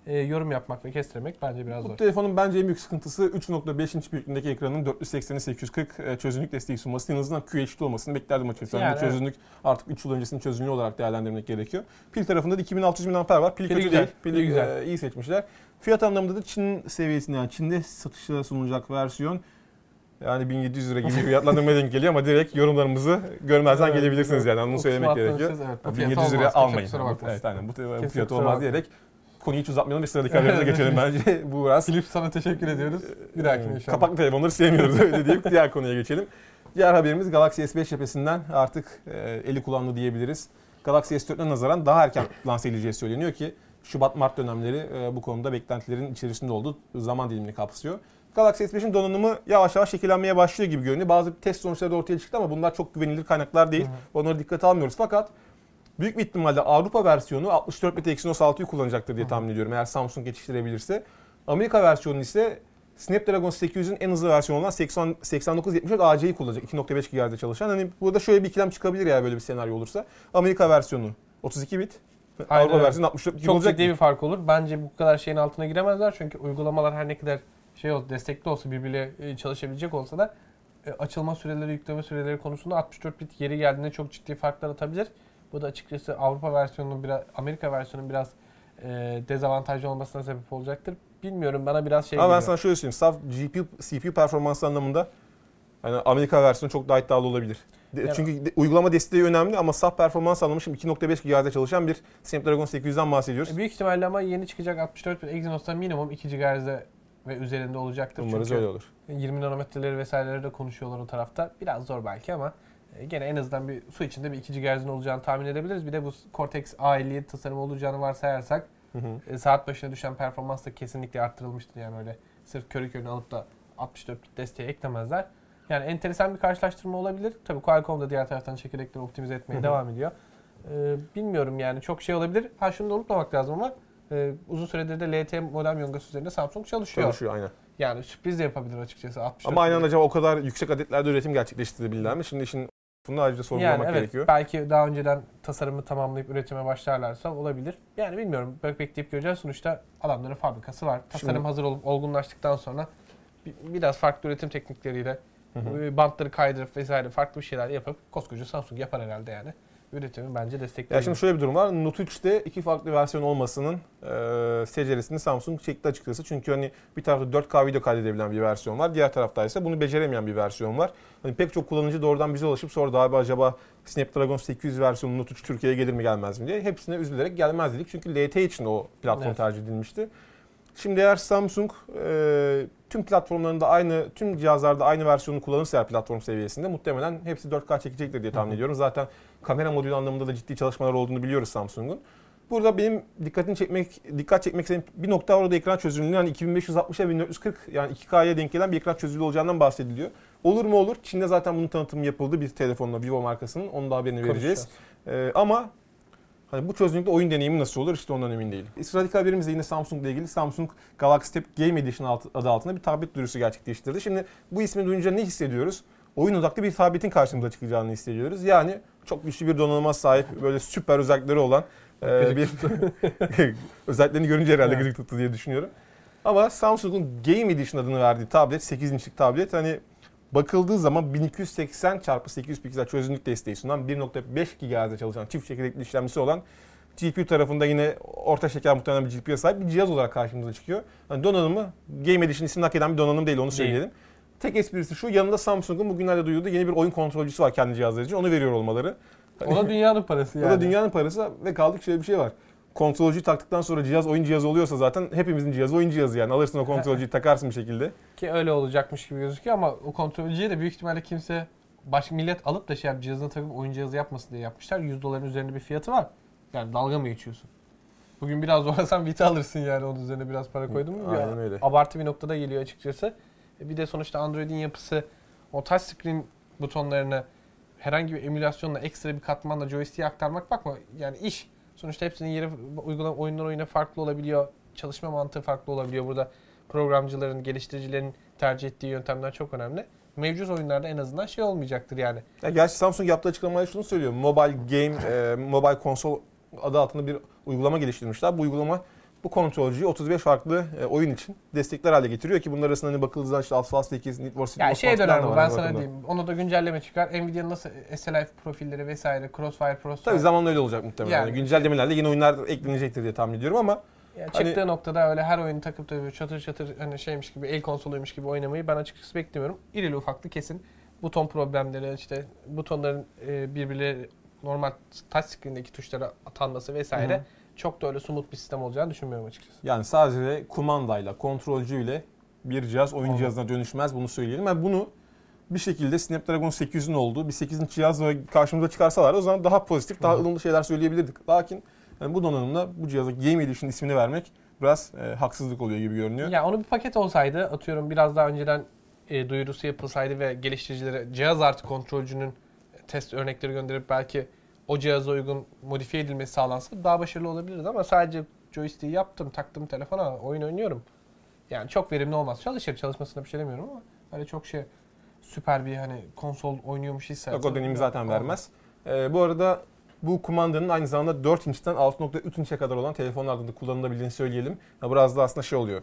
e, yorum yapmak ve kestirmek bence biraz Bu zor. telefonun bence en büyük sıkıntısı üç nokta beş inç büyüklüğündeki ekranın dört yüz seksene sekiz yüz kırk çözünürlük desteği sunması. En azından Q H D olmasını beklerdim açıkçası. Yani Yani bu çözünürlük artık üç yıl öncesinin çözünürlüğü olarak değerlendirmek gerekiyor. Pil tarafında da iki bin altı yüz miliamper var. Pil, Pili kötü güzel, değil. Pili pili güzel. e, iyi seçmişler. Fiyat anlamında da Çin seviyesinde, yani Çin'de satışa sunulacak versiyon yani bin yedi yüz lira gibi bir fiyatlandırmaya denk geliyor ama direkt yorumlarımızı görmezden Evet, gelebilirsiniz yani. Onu o söylemek kısmı gerekiyor. atlamışız, evet. Bu bin fiyat yedi yüz liraya olmaz, almayın. kusura bakmasın. Evet, aynen. Bu, bu Kimse fiyat kusura olmaz bakmasın. diyerek konuyu hiç uzatmayalım, bir sıradaki haberimize geçelim bence. Bu biraz Philips sana teşekkür ediyoruz. Bir dahakine inşallah. kapaklı telefonları sevmiyoruz öyle deyip diğer konuya geçelim. Diğer haberimiz Galaxy S beş cephesinden artık e, eli kullandı diyebiliriz. Galaxy S dört'e nazaran daha erken lanse edileceği söyleniyor ki Şubat-Mart dönemleri e, bu konuda beklentilerin içerisinde olduğu zaman dilimini kapsıyor. Galaxy S beşin donanımı yavaş yavaş şekillenmeye başlıyor gibi görünüyor. Bazı test sonuçları da ortaya çıktı ama bunlar çok güvenilir kaynaklar değil. Hı hı. Onları dikkate almıyoruz. Fakat büyük bir ihtimalle Avrupa versiyonu altmış dört bit Exynos altıyı kullanacaktır diye tahmin ediyorum eğer Samsung yetiştirebilirse. Amerika versiyonu ise Snapdragon sekiz yüzün en hızlı versiyonu olan seksen dokuz yetmiş dört A C'yi kullanacak. iki nokta beş gigahertz'de çalışan. Hani burada şöyle bir ikilem çıkabilir ya böyle bir senaryo olursa. Amerika versiyonu otuz iki bit, Aynen Avrupa öyle. versiyonu altmış dört bit Çok olacak. ciddi bir fark olur. Bence bu kadar şeyin altına giremezler çünkü uygulamalar her ne kadar şey olsa, destekli olsa, birbiriyle çalışabilecek olsa da açılma süreleri, yükleme süreleri konusunda altmış dört bit yeri geldiğinde çok ciddi farklar atabilir. Bu da açıkçası Avrupa versiyonunun biraz, Amerika versiyonunun biraz e, dezavantajlı olmasına sebep olacaktır. Bilmiyorum, bana biraz şey Ama geliyor. ben sana şöyle söyleyeyim. Saf G P U, C P U performansı anlamında yani Amerika versiyonu çok daha iddialı olabilir. De, Yani, çünkü de, uygulama desteği önemli ama saf performans anlamında şimdi iki nokta beş gigahertz'de çalışan bir Snapdragon sekiz yüzden bahsediyoruz. büyük ihtimalle ama yeni çıkacak altmış dört bit Exynos'ta minimum iki gigahertz'de ve üzerinde olacaktır. Umarız çünkü öyle olur. yirmi nanometreleri vesaireleri de konuşuyorlar o tarafta. Biraz zor belki ama gene en azından bir su içinde bir iki gigahertz'in olacağını tahmin edebiliriz. Bir de bu Cortex A elli yedi tasarımı olacağını varsayarsak Hı hı. saat başına düşen performans da kesinlikle arttırılmıştır. Yani öyle sırf körü körüne alıp da altmış dört bit desteği eklemezler. Yani enteresan bir karşılaştırma olabilir. Tabii Qualcomm da diğer taraftan çekirdekleri optimize etmeye Hı hı. devam ediyor. Ee, bilmiyorum yani çok şey olabilir. Ha şunu da unutmamak lazım ama e, uzun süredir de L T E modem yongası üzerinde Samsung çalışıyor. Çalışıyor aynen. Yani sürpriz de yapabilir açıkçası. altmış dört Ama aynen bit. acaba o kadar yüksek adetlerde üretim gerçekleştirebilirler mi? Şimdi işin bunu ayrıca sorgulamak yani evet, gerekiyor. belki daha önceden tasarımı tamamlayıp üretime başlarlarsa olabilir. Yani bilmiyorum. Bekleyip göreceğiz. Sonuçta adamların fabrikası var. Tasarım Şimdi, hazır olup olgunlaştıktan sonra biraz farklı üretim teknikleriyle hı hı. bantları kaydırıp vesaire farklı bir şeyler yapıp koskoca Samsung yapar herhalde yani. Üretimi bence destekleyebilir. Ya şimdi şöyle bir durum var. Note üçte iki farklı versiyon olmasının e, seceresini Samsung çekti açıkçası. Çünkü hani bir tarafta dört K video kaydedebilen bir versiyon var. Diğer tarafta ise bunu beceremeyen bir versiyon var. Hani pek çok kullanıcı doğrudan bize ulaşıp sordu abi acaba Snapdragon sekiz yüz versiyonu Note üç Türkiye'ye gelir mi gelmez mi diye. Hepsine üzülerek gelmez dedik. Çünkü L T E için o platform Evet. tercih edilmişti. Şimdi eğer Samsung e, tüm platformlarında aynı, tüm cihazlarda aynı versiyonu kullanırsa eğer platform seviyesinde muhtemelen hepsi dört K çekecektir diye tahmin ediyorum. Zaten kamera modülü anlamında da ciddi çalışmalar olduğunu biliyoruz Samsung'un. Burada benim dikkatini çekmek, dikkat çekmek istediğim bir nokta orada ekran çözünürlüğü yani iki bin beş yüz altmışa bin dört yüz kırk yani iki K'ya denk gelen bir ekran çözünürlüğü olacağından bahsediliyor. Olur mu olur? Çin'de zaten bunun tanıtımı yapıldı bir telefonla Vivo markasının. Onun da haberini vereceğiz. Ee, ama hani bu çözünürlükte oyun deneyimi nasıl olur işte ondan emin değilim. Sıradaki haberimiz de yine Samsung ile ilgili. Samsung Galaxy Tab Game Edition adı altında bir tablet duyurusu gerçekleştirdi. Şimdi bu ismi duyunca ne hissediyoruz? Oyun odaklı bir tabletin karşımıza çıkacağını hissediyoruz. Yani çok güçlü bir donanıma sahip, böyle süper özellikleri olan e, bir özelliklerini görünce herhalde Evet. gözük tuttu diye düşünüyorum. Ama Samsung'un Game Edition adını verdiği tablet, sekiz inçlik tablet hani bakıldığı zaman bin iki yüz seksen çarpı sekiz yüz piksel çözünürlük desteği sunan bir nokta beş gigahertz'de çalışan çift çekirdekli işlemcisi olan G P U tarafında yine orta şeker muhtemelen bir G P U'ya sahip bir cihaz olarak karşımıza çıkıyor. Yani donanımı Game Edition isimli hak eden bir donanım değil onu söyleyelim. Değil. Tek esprisi şu, yanında Samsung'un bugünlerde duyurduğu yeni bir oyun kontrolcüsü var kendi cihazları için. Onu veriyor olmaları. O da dünyanın parası yani. O da dünyanın parası ve kaldık şöyle bir şey var. Kontrolcüyü taktıktan sonra cihaz oyun cihazı oluyorsa zaten hepimizin cihazı oyun cihazı yani. Alırsın o kontrolcüyü takarsın bir şekilde. Ki öyle olacakmış gibi gözüküyor ama o kontrolcüye de büyük ihtimalle kimse başka millet alıp da şey cihazına takıp oyun cihazı yapmasın diye yapmışlar. yüz doların üzerinde bir fiyatı var. Yani dalga mı geçiyorsun? Bugün biraz zorlasan Vita alırsın yani onun üzerine biraz para koydun mu? Aynen öyle. Abartı bir noktada geliyor açıkçası. Bir de sonuçta Android'in yapısı o touchscreen butonlarını herhangi bir emülasyonla ekstra bir katmanla joystick'e aktarmak bakma yani iş. Sonuçta hepsinin yeri uygulama oyundan oyuna farklı olabiliyor. Çalışma mantığı farklı olabiliyor. Burada programcıların, geliştiricilerin tercih ettiği yöntemler çok önemli. Mevcut oyunlarda en azından şey olmayacaktır yani. Ya gerçi Samsung yaptığı açıklamayla şunu söylüyor. Mobile Game, e, Mobile Console adı altında bir uygulama geliştirmişler. Bu uygulama bu kontrolcüyü otuz beş farklı e, oyun için destekler hale getiriyor ki bunlar arasında hani bakıldığında işte Asphalt sekiz, Need for Speed, Yani Most şey Wanted döner da bu var ben hani sana bakımda. diyeyim. Onu da güncelleme çıkar. Nvidia'nın nasıl S L I profilleri vesaire, Crossfire, Crossfire. Tabii zamanla öyle olacak muhtemelen. Yani- Yani güncellemelerle yeni oyunlar eklenecektir diye tahmin ediyorum ama Yani Hani- çıktığı noktada öyle her oyunu takıp da böyle çatır çatır hani şeymiş gibi, el konsoluymuş gibi oynamayı ben açıkçası beklemiyorum. İrili ufaklı kesin buton problemleri, işte butonların e, birbirleri normal touch screen'deki tuşlara atanması vesaire Hı hı. çok da öyle smooth bir sistem olacağını düşünmüyorum açıkçası. yani sadece kumandayla, kontrolcüyle bir cihaz oyun Olmaz. cihazına dönüşmez, bunu söyleyelim. Ben bunu bir şekilde Snapdragon sekiz yüzün olduğu bir sekiz inç cihaz karşımıza çıkarsalar o zaman daha pozitif, daha ılımlı şeyler söyleyebilirdik. Lakin yani bu donanımla bu cihaza Game Edition ismini vermek biraz e, haksızlık oluyor gibi görünüyor. Ya onu bir paket olsaydı, atıyorum biraz daha önceden e, duyurusu yapılsaydı ve geliştiricilere cihaz artı kontrolcünün test örnekleri gönderip belki o cihaza uygun modifiye edilmesi sağlansa daha başarılı olabilirdi ama sadece joystick'i yaptım, taktım telefona, oyun oynuyorum. Yani çok verimli olmaz. Çalışır, çalışmasına bir şey demiyorum ama öyle çok şey süper bir hani konsol oynuyormuş hissiyatı. Yok, o deneyimi zaten olmaz. vermez. E, bu arada bu kumandanın aynı zamanda dört inçten altı nokta üç inçe kadar olan telefonlarda da kullanılabildiğini söyleyelim. Ya biraz da aslında şey oluyor.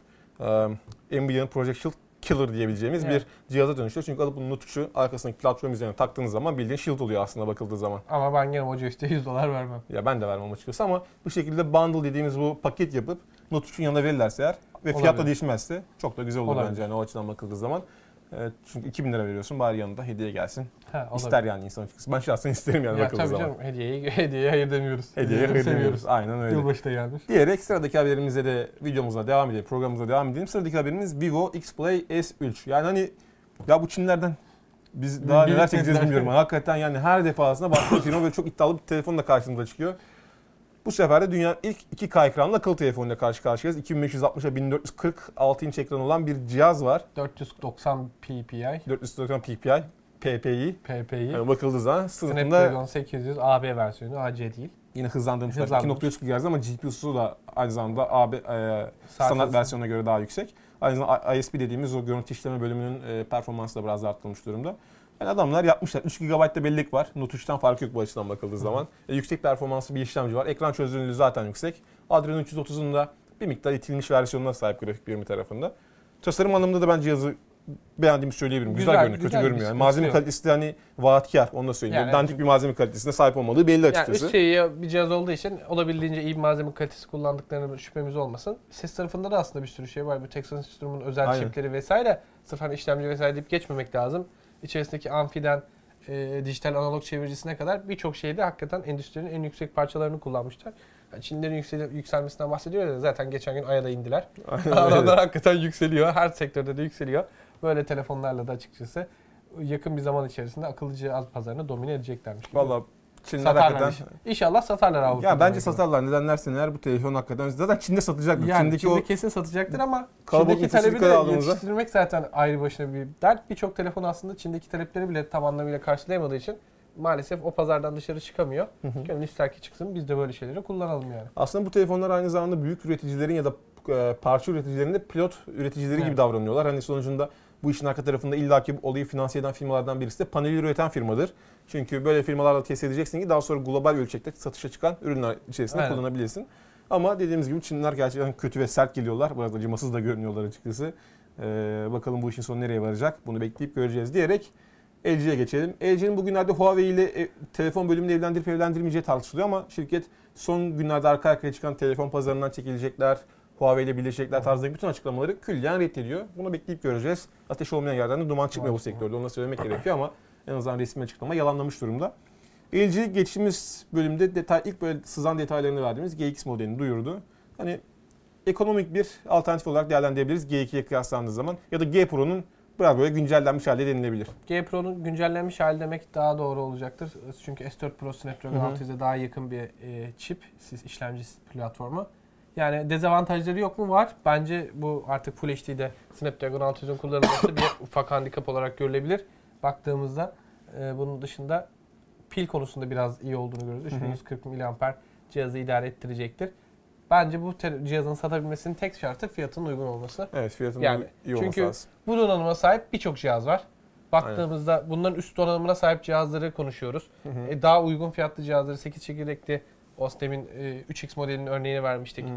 E, Nvidia'nın Project Shield Killer diyebileceğimiz Evet. bir cihaza dönüşüyor. Çünkü alıp bunun tuşu arkasındaki platform üzerine taktığınız zaman bildiğin Shield oluyor aslında bakıldığı zaman. Ama ben gene o joystick'e yüz dolar vermem. Ya ben de vermem açıkçası ama bu şekilde bundle dediğimiz bu paket yapıp Note üçün yanına verirlerse eğer ve fiyat da Olabilir. değişmezse çok da güzel olur Olabilir. bence yani o açıdan bakıldığı zaman. Evet, çünkü iki bin lira veriyorsun bari yanında hediye gelsin. Ha, olabilir. İster yani insan açıkçası. Ben şahsen isterim yani Ya bakıldığı tabii zaman. canım, hediyeyi, hediyeye hayır demiyoruz. Hediyeye Hediyeleri veremiyoruz. Aynen öyle. Yılbaşı da gelmiş. Diyerek sıradaki haberimize de videomuza devam edelim, programımıza devam edelim. Sıradaki haberimiz Vivo X-Play S üç. Yani hani ya bu Çinlilerden biz daha Bir- neler bir- çekeceğiz bir- bilmiyorum. Hakikaten yani her defasında başka firma böyle çok iddialı bir telefonla karşımıza çıkıyor. Bu sefer de dünyanın ilk iki K ekranlı akıllı telefonuyla karşı karşıyayız. iki bin beş yüz altmışa bin dört yüz kırk altı inç ekran olan bir cihaz var. dört yüz doksan P P I, dört yüz doksan P P I, P P I. P P I, Yani bakıldığı zaman sınıfında Snapdragon sekiz yüz A B versiyonu, A C değil. yine hızlandırmışlar. Hızlandırmış. iki nokta üç gigahertz ama G P U'su da aynı zamanda A B, e, standart hızı. versiyonuna göre daha yüksek. Aynı zamanda I S P dediğimiz o görüntü işleme bölümünün e, performansı da biraz arttırılmış durumda. Yani adamlar yapmışlar. üç gigabayt da bellek var. Note üçten farkı yok bu açıdan bakıldığı zaman. E, yüksek performanslı bir işlemci var. Ekran çözünürlüğü zaten yüksek. Adreno üç yüz otuzun da bir miktar itilmiş versiyonuna sahip grafik birimi tarafında. Tasarım anlamında da ben cihazı beğendiğimi söyleyebilirim. Güzel, Güzel, görünüyor, güzel kötü bir görünmüyor. Yani sıkıntısı malzeme yok. kalitesi de hani vaatkar, onu da söyleyeyim. Yani- Dandik bir malzeme kalitesine sahip olmadığı belli Yani açıkçası. üst seviye bir cihaz olduğu için olabildiğince iyi bir malzeme kalitesi kullandıklarına şüphemiz olmasın. Ses tarafında da aslında bir sürü şey var. Bu Texas Instruments'ın özel Aynen. çipleri vesaire. Sırf hani işlemci vesaire deyip geçmemek lazım. İçerisindeki amfiden e, dijital analog çeviricisine kadar birçok şeyde hakikaten endüstrinin en yüksek parçalarını kullanmışlar. Yani Çinlerin yüksel, yükselmesinden bahsediyor ya, zaten geçen gün Ay'a da indiler. Aynen öyle. Adamlar hakikaten yükseliyor. Her sektörde de yükseliyor. Böyle telefonlarla da açıkçası yakın bir zaman içerisinde akıllı cihaz pazarını domine edeceklermiş. Valla Çinler Satarlar hakikaten... inşallah. İnşallah satarlar Avrupa'da. Ya bence satarlar. Neden dersen eğer bu telefon hakikaten... Zaten Çin'de satacaklar. Yani Çin'deki Çin'de o kesin satacaktır ama kalabalık Çin'deki nüfusu talebi de yukarı aldığımızda- yetiştirmek zaten ayrı başına bir dert. Birçok telefon aslında Çin'deki talepleri bile tam anlamıyla karşılayamadığı için maalesef o pazardan dışarı çıkamıyor. Gönül ister ki çıksın, biz de böyle şeyleri kullanalım yani. aslında bu telefonlar aynı zamanda büyük üreticilerin ya da e, parça üreticilerinin de pilot üreticileri Evet. gibi davranıyorlar. Hani sonucunda bu işin arka tarafında illaki olayı finanse eden firmalardan birisi de paneli üreten firmadır. Çünkü böyle firmalarla test edeceksin ki daha sonra global ölçekte satışa çıkan ürünler içerisinde Aynen. kullanabilirsin. Ama dediğimiz gibi Çinliler gerçekten kötü ve sert geliyorlar. Biraz acımasız da görünüyorlar açıkçası. Ee, bakalım bu işin sonu nereye varacak? Bunu bekleyip göreceğiz diyerek L G'ye geçelim. L G'nin bugünlerde Huawei ile e, telefon bölümünü evlendirip evlendirmeyeceği tartışılıyor ama şirket son günlerde arka arkaya çıkan telefon pazarından çekilecekler, Huawei ile birleşecekler tarzındaki bütün açıklamaları külliyen reddediyor. Bunu bekleyip göreceğiz. Ateş olmayan yerden de duman çıkmıyor bu sektörde. Onu da söylemek gerekiyor ama en azından resmi açıklama yalanlamış durumda. L G geçtiğimiz bölümde detay, ilk böyle sızan detaylarını verdiğimiz G X modelini duyurdu. Hani ekonomik bir alternatif olarak değerlendirebiliriz G ikiye kıyaslandığı zaman. Ya da G Pro'nun biraz böyle güncellenmiş hali denilebilir. G Pro'nun güncellenmiş hali demek daha doğru olacaktır. Çünkü S dört Pro Snapdragon Hı hı. altı yüze daha yakın bir e, çip, işlemci platformu. Yani dezavantajları yok mu? Var. Bence bu artık Full H D'de Snapdragon altı yüzün kullanılması bir ufak handikap olarak görülebilir. Baktığımızda e, bunun dışında pil konusunda biraz iyi olduğunu görüyoruz. üç bin yüz kırk miliamper cihazı idare ettirecektir. Bence bu te- cihazın satabilmesinin tek şartı fiyatının uygun olması. Evet, fiyatının Yani iyi olması çünkü lazım. bu donanıma sahip birçok cihaz var. Baktığımızda bunların üst donanımına sahip cihazları konuşuyoruz. Hı hı. E, daha uygun fiyatlı cihazları sekiz çekirdekli O S Dem'in e, üç X modelinin örneğini vermiştik. Hı.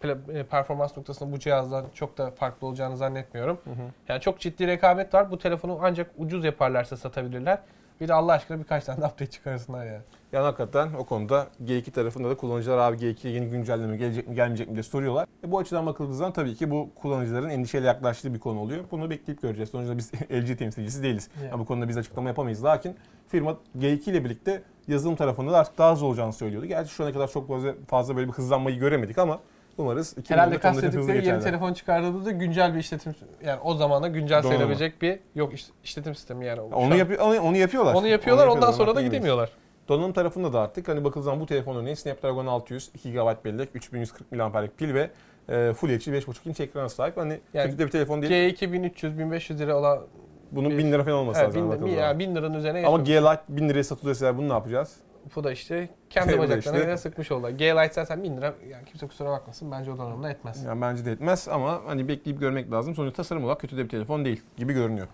performans noktasında bu cihazdan çok da farklı olacağını zannetmiyorum. Hı hı. Yani çok ciddi rekabet var. Bu telefonu ancak ucuz yaparlarsa satabilirler. Bir de Allah aşkına birkaç tane update çıkarırsınlar yani. Yani hakikaten o konuda G iki tarafında da kullanıcılar abi G ikiye yeni güncelleme gelecek mi gelmeyecek mi diye soruyorlar. E bu açıdan bakıldığı zaman tabii ki bu kullanıcıların endişeyle yaklaştığı bir konu oluyor. Bunu bekleyip göreceğiz. Sonuçta biz L G temsilcisi değiliz. Yani. Yani bu konuda biz açıklama yapamayız. Lakin firma G iki ile birlikte yazılım tarafında da artık daha hızlı olacağını söylüyordu. Gerçi şu ana kadar çok fazla, fazla böyle bir hızlanmayı göremedik ama umarız herhalde kastettikleri yeni telefon çıkardığımızda güncel bir işletim, yani o zamana güncel Donanım. sayılabilecek bir yok işletim sistemi yani. Onu, yapı, onu, onu yapıyorlar. Onu yapıyorlar, onu ondan sonra da gidemiyorlar. Donanım tarafında da artık hani bakıldığı zaman bu telefon örneğin Snapdragon altı yüz, iki gigabayt bellek, üç bin yüz kırk miliamperlik pil ve e, Full H D beş buçuk inç ekrana sahip. Hani yani kötü de bir telefon değil. G iki bin üç yüz bin beş yüz lira olan bunun bir, bin lira falan olması evet, lazım. Bin, yani bin liranın üzerine ama G Lite bin liraya satılıyorsa bunu ne yapacağız? Bu da işte kendi bacaklarına işte göre sıkmış oldu. G Lite zaten bin lira, yani kimse kusura bakmasın, bence o donanımda etmez. Yani bence de etmez ama hani bekleyip görmek lazım. Sonuçta tasarım olarak kötü de bir telefon değil gibi görünüyor.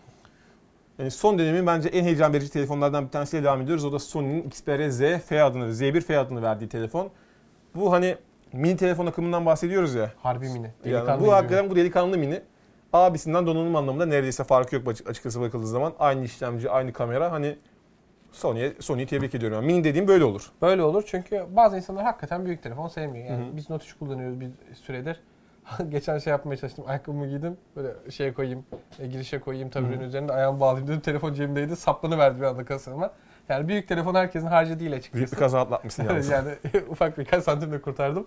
Yani son dönemin bence en heyecan verici telefonlardan bir tanesiyle devam ediyoruz. O da Sony'nin Xperia Z F adını, Z bir F adını verdiği telefon. Bu hani mini telefon akımından bahsediyoruz ya. Harbi mini. Yani bu hakikaten bu delikanlı mini. Abisinden donanım anlamında neredeyse farkı yok açıkçası bakıldığı zaman. Aynı işlemci, aynı kamera. Hani Sony'ye Sony'yi tebrik ediyorum. Yani mini dediğim böyle olur. Böyle olur çünkü bazı insanlar hakikaten büyük telefon sevmiyor. Yani hı hı. Biz Note üç kullanıyoruz bir süredir. Geçen şey yapmaya çalıştım. Ayakkabımı giydim. Böyle şeye koyayım, e, girişe koyayım taburenin üzerinde ayağımı bağlayayım dedim. Telefon cebimdeydi. Saplanıverdi bir anda kasama. Yani büyük telefon herkesin harcı değil açıkçası. Büyük bir kaza atlatmışsın yalnız. Yani ufak birkaç santimle kurtardım.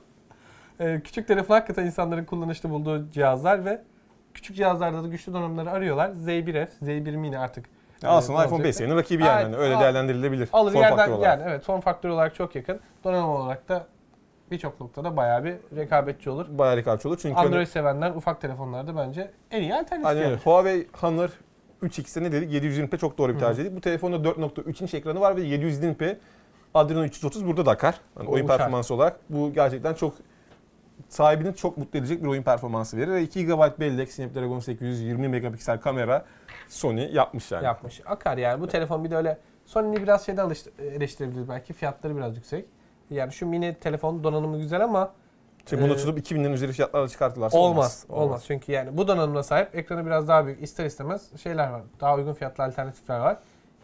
Ee, küçük telefon hakikaten insanların kullanışlı bulduğu cihazlar ve küçük cihazlarda da güçlü donanımları arıyorlar. Z bir F, Z bir Mini artık. Ya aslında e, iPhone beş senin rakibi yani. yani. Öyle al, değerlendirilebilir. Alır son yerden yani evet son faktör olarak çok yakın. Donanım olarak da birçok noktada bayağı bir rekabetçi olur. Bayağı rekabetçi olur. Çünkü Android öyle... sevenler ufak telefonlarda bence en iyi alternatif. Aynen öyle. Huawei Honor üç X'te ne dedik? yedi yüz yirmi p çok doğru bir tercih dedik. Bu telefonda dört nokta üç inç ekranı var ve yedi yüz yirmi p Adreno üç yüz otuz burada da akar. Yani oyun uçar. Performansı olarak bu gerçekten çok sahibini çok mutlu edecek bir oyun performansı verir. Ve iki gigabayt bellek, Snapdragon sekiz yüz yirmi megapiksel kamera Sony yapmış yani. Yapmış. Akar yani. Bu telefon bir de öyle Sony'yi biraz şeyde eleştirebilir belki. Fiyatları biraz yüksek. Yani şu mini telefon donanımı güzel ama Şimdi bunu tutup iki binden üzeri fiyatlarla çıkartırlarsa olmaz, olmaz. Olmaz. Olmaz. Çünkü yani bu donanımına sahip, ekranı biraz daha büyük. İster istemez şeyler var. Daha uygun fiyatlı alternatifler var.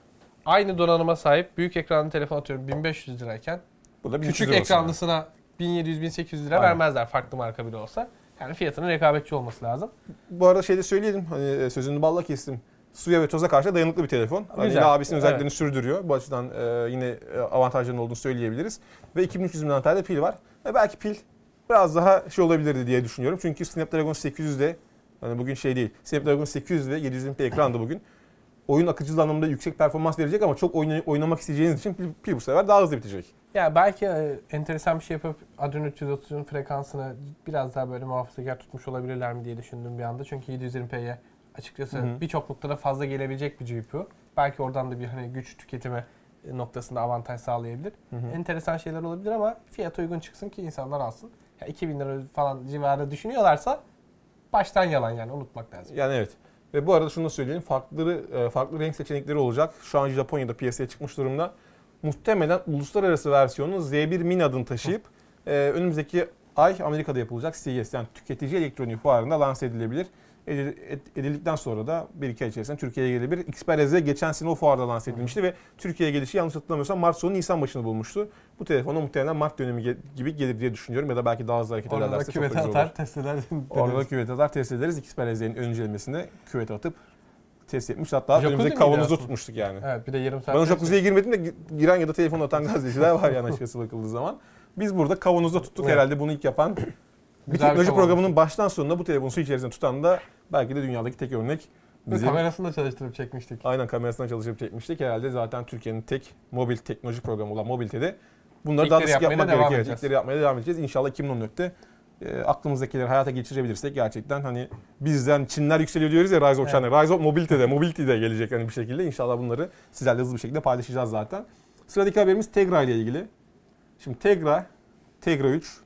Aynı donanıma sahip büyük ekranlı telefon atıyorum bin beş yüz lirayken küçük ekranlısına yani. bin yedi yüz bin sekiz yüz lira aynen. Vermezler farklı marka bile olsa. Yani fiyatının rekabetçi olması lazım. Bu arada şey de söyleyelim. Hani sözünü balla kestim. Suya ve toza karşı dayanıklı bir telefon. Hani yine abisinin özelliklerini evet. sürdürüyor. Bu açıdan e, yine avantajlarının olduğunu söyleyebiliriz. Ve iki bin üç yüz miliamper pil var. Ve belki pil biraz daha şey olabilirdi diye düşünüyorum. Çünkü Snapdragon sekiz yüzde hani bugün şey değil. Snapdragon sekiz yüz ve yedi yüz yirmi p ekrandı bugün. Oyun akıcılığı anlamında yüksek performans verecek ama çok oyn- oynamak isteyeceğiniz için pil, pil bu sefer daha hızlı bitecek. Ya belki e, enteresan bir şey yapıp Adreno üç yüz otuzun frekansını biraz daha böyle muhafazakar tutmuş olabilirler mi diye düşündüm bir anda. Çünkü yedi yüz yirmi p'ye açıkçası birçok noktada fazla gelebilecek bir G P U. Belki oradan da bir hani güç tüketimi noktasında avantaj sağlayabilir. Hı hı. Enteresan şeyler olabilir ama fiyat uygun çıksın ki insanlar alsın. Ya iki bin lira falan civarı düşünüyorlarsa baştan yalan yani unutmak lazım. Yani evet. Ve bu arada şunu da söyleyelim. Farklı farklı renk seçenekleri olacak. Şu an Japonya'da piyasaya çıkmış durumda. Muhtemelen uluslararası versiyonu Z bir Mini adını taşıyıp e, önümüzdeki ay Amerika'da yapılacak C E S yani tüketici elektronik fuarında lanse edilebilir. Edildikten sonra da bir iki ay içerisinde Türkiye'ye gelebilir. Xperia Z geçen sene o fuarda lanse edilmişti ve Türkiye'ye gelişi yanlış hatırlamıyorsam Mart sonu Nisan başını bulmuştu. Bu telefona muhtemelen Mart dönemi gibi gelir diye düşünüyorum ya da belki daha hızlı hareket ederlerse çok güzel olur. Orada küvete atar, test ederiz. Orada küvete atar, test ederiz. Xperia Z'nin öncelemesinde küvete atıp test etmiş. Hatta önümüzdeki kavanozu tutmuştuk yani. Evet bir de yarım saat. Ben o jacuzziye girmedim de giren ya da telefonu atan gazeteciler var yani açıkçası bakıldığı zaman. Biz burada kavanozda tuttuk evet. Herhalde bunu ilk yapan. Bir teknoloji programının baştan sonuna bu telefonu su içerisinde tutan da belki de dünyadaki tek örnek. Bizim, kamerasını da çalıştırıp çekmiştik. Aynen kamerasını çalıştırıp çekmiştik. Herhalde zaten Türkiye'nin tek mobil teknoloji programı olan Mobilite'de bunları daha da sık yapmak gerekiyor. İlkleri yapmaya devam edeceğiz. İnşallah iki bin on dörtte e, aklımızdakileri hayata geçirebilirsek gerçekten hani bizden Çinler yükseliyor diyoruz ya Rise of China. Evet. Rise of Mobility'de, Mobility'de gelecek hani bir şekilde. İnşallah bunları sizlerle hızlı bir şekilde paylaşacağız zaten. Sıradaki haberimiz Tegra ile ilgili. Şimdi Tegra, Tegra üç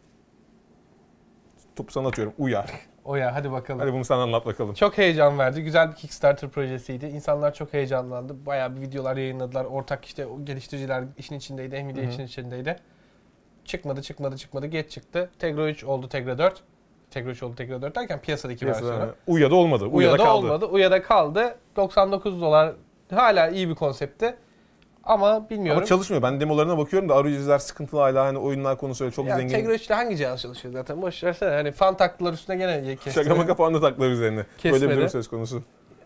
topu sana atıyorum. Uya. Oya hadi bakalım. Hadi bunu sana anlat bakalım. Çok heyecan verdi. Güzel bir Kickstarter projesiydi. İnsanlar çok heyecanlandı. Bayağı bir videolar yayınladılar. Ortak işte geliştiriciler işin içindeydi. Nvidia işin içindeydi. Çıkmadı çıkmadı çıkmadı. Geç çıktı. Tegra üç oldu Tegra dört. Tegra üç oldu, Tegra dört derken piyasadaki Piyasada, versiyonu. Uya'da olmadı. Uya'da, Uya'da kaldı. olmadı. Uya'da kaldı. doksan dokuz dolar hala iyi bir konseptti. Ama bilmiyorum. Ama çalışmıyor. Ben demolarına bakıyorum da arayüzler sıkıntılı hala. Hani oyunlar konusu öyle çok ya zengin. Tegra üç ile hangi cihaz çalışıyor zaten? Boş versene. Hani fan taktılar üstüne gene kesti. Şaka maka falan da taktılar üzerine. Kesmedi. Böyle bir durum söz konusu.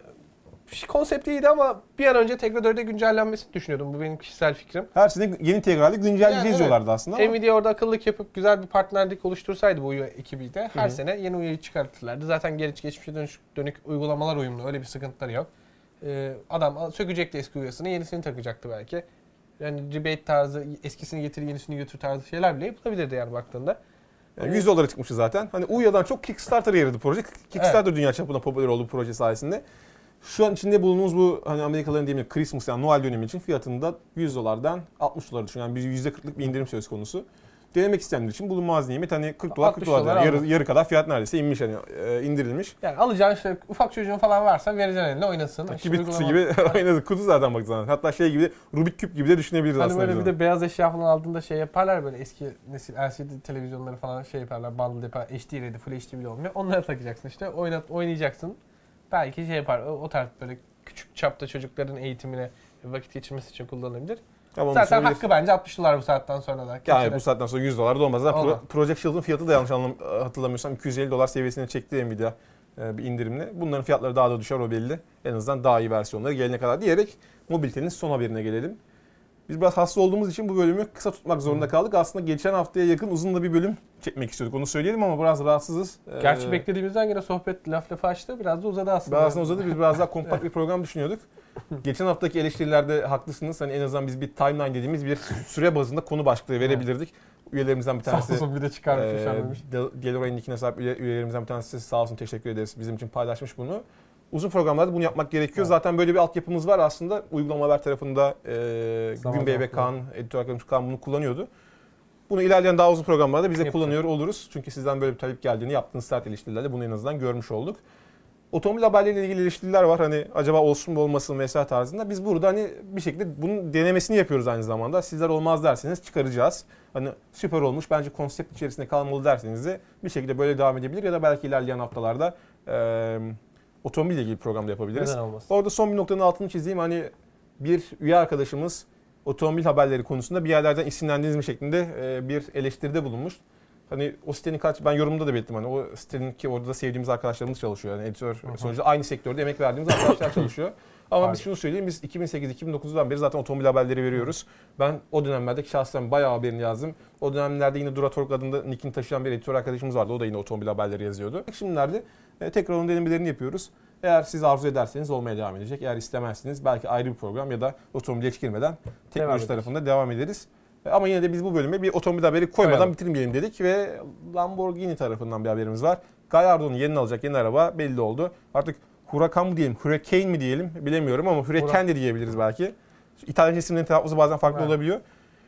Konsept iyiydi ama bir an önce Tegra dörde güncellenmesini düşünüyordum. Bu benim kişisel fikrim. Her sene yeni tekrarlı güncelleyeceğiz Yani diyorlardı aslında ama. Nvidia orada akıllık yapıp güzel bir partnerlik oluştursaydı bu Uya ekibiyle her Hı hı. sene yeni Uya'yı çıkartırlardı. Zaten geç geçmişe dönük, dönük uygulamalar uyumlu. Öyle bir sıkıntıları yok. Ee, adam sökecekti eski Uya'sını, yenisini takacaktı belki. Yani rebate tarzı, eskisini getir yenisini götür tarzı şeyler bile yapılabilirdi yani baktığında. Yani yüz dolara çıkmıştı zaten. Hani Uya'dan çok Kickstarter'a yaradı proje. Kickstarter evet. Dünya çapında popüler oldu bu proje sayesinde. Şu an içinde bulunduğumuz bu hani Amerikalıların deyimiyle Christmas yani Noel dönemi için fiyatında yüz dolardan altmış dolara düşüyor. Yani yüzde kırklık bir indirim söz konusu. Denemek isteyenler için bulunmaz nimet. Hani kırk dolar kırk dolar yani yarı, yarı kadar fiyat neredeyse inmiş hani e, indirilmiş. Yani alacağın işte ufak çocuğun falan varsa vereceksin eline oynasın. Kibrit kutusu gibi oynadı. Kutu zaten bak zaten. Hatta şey gibi Rubik küp gibi de düşünebiliriz hani aslında. Hani böyle bir de beyaz eşya falan aldığında şey yaparlar böyle eski nesil L C D televizyonları falan şey yaparlar. Bundle yapar. H D ready, Full H D bile olmuyor. Onları takacaksın işte. Oynat, oynayacaksın. Belki şey yapar. O, o tarz böyle küçük çapta çocukların eğitimine vakit geçirmesi için kullanılabilir. Tamam, zaten hakkı bence altmış dolar bu saatten sonra da. Yani bu saatten sonra yüz dolar da olmaz. Zaten Olmaz. Project Shield'ın fiyatı da yanlış anlam hatırlamıyorsam iki yüz elli dolar seviyesine çekti Nvidia bir indirimle. Bunların fiyatları daha da düşer o belli. En azından daha iyi versiyonları gelene kadar diyerek mobilitenin son haberine gelelim. Biz biraz hasta olduğumuz için bu bölümü kısa tutmak zorunda kaldık. Aslında geçen haftaya yakın uzun da bir bölüm çekmek istiyorduk. Onu söyleyelim ama biraz rahatsızız. Gerçi ee, beklediğimizden gene sohbet laf lafa açtı. Biraz da uzadı aslında. Biraz aslında uzadı. Biz biraz daha kompakt bir program düşünüyorduk. Geçen haftaki eleştirilerde haklısınız. Hani en azından biz bir timeline dediğimiz bir süre bazında konu başlıkları verebilirdik. Üyelerimizden bir tanesi... Sağ olsun bir de çıkarmış. E, Geloray'ın linkine sahip üyelerimizden bir tanesi sağ olsun teşekkür ederiz. Bizim için paylaşmış bunu. Uzun programlarda bunu yapmak gerekiyor. Evet. Zaten böyle bir altyapımız var aslında. Uygulama haber tarafında e, Günbey ve Kaan, editör arkadaşımız Kaan bunu kullanıyordu. Bunu ilerleyen daha uzun programlarda biz de kullanıyor oluruz. Çünkü sizden böyle bir talep geldiğini yaptığınız sert eleştirilerle bunu en azından görmüş olduk. Otomobil haberleriyle ilgili eleştiriler var. Hani acaba olsun mu olmasın mı vesaire tarzında. Biz burada hani bir şekilde bunun denemesini yapıyoruz aynı zamanda. Sizler olmaz derseniz çıkaracağız. Hani süper olmuş bence konsept içerisinde kalmalı derseniz de bir şekilde böyle devam edebilir. Ya da belki ilerleyen haftalarda e, otomobille ilgili program da yapabiliriz. Neden olmaz? Orada son bir noktanın altını çizeyim. Hani bir üye arkadaşımız otomobil haberleri konusunda bir yerlerden isimlendiğiniz mi şeklinde e, bir eleştiride bulunmuş. Hani o sitenin kaç ben yorumda da belirttim hani o sitenin ki orada da sevdiğimiz arkadaşlarımız çalışıyor. Yani editör hı hı. Sonuçta aynı sektörde emek verdiğimiz arkadaşlar çalışıyor. Ama biz şunu söyleyeyim biz iki bin sekiz iki bin dokuzdan beri zaten otomobil haberleri veriyoruz. Ben o dönemlerde şahsen bayağı haberini yazdım. O dönemlerde yine Duratork adında nickini taşıyan bir editör arkadaşımız vardı. O da yine otomobil haberleri yazıyordu. Şimdilerde e, tekrar onun denemelerini yapıyoruz. Eğer siz arzu ederseniz olmaya devam edecek. Eğer istemezseniz belki ayrı bir program ya da otomobile hiç girmeden teknoloji devam tarafında ederiz. Devam ederiz. Ama yine de biz bu bölüme bir otomobil haberi koymadan Koyalım. bitirmeyelim dedik ve Lamborghini tarafından bir haberimiz var. Gallardo'nun yerini alacak yeni araba belli oldu. Artık Huracan mı diyelim, Hurricane mi diyelim bilemiyorum ama Hurricane de diyebiliriz belki. İtalyan isimlerin telaffuzu bazen farklı evet. olabiliyor.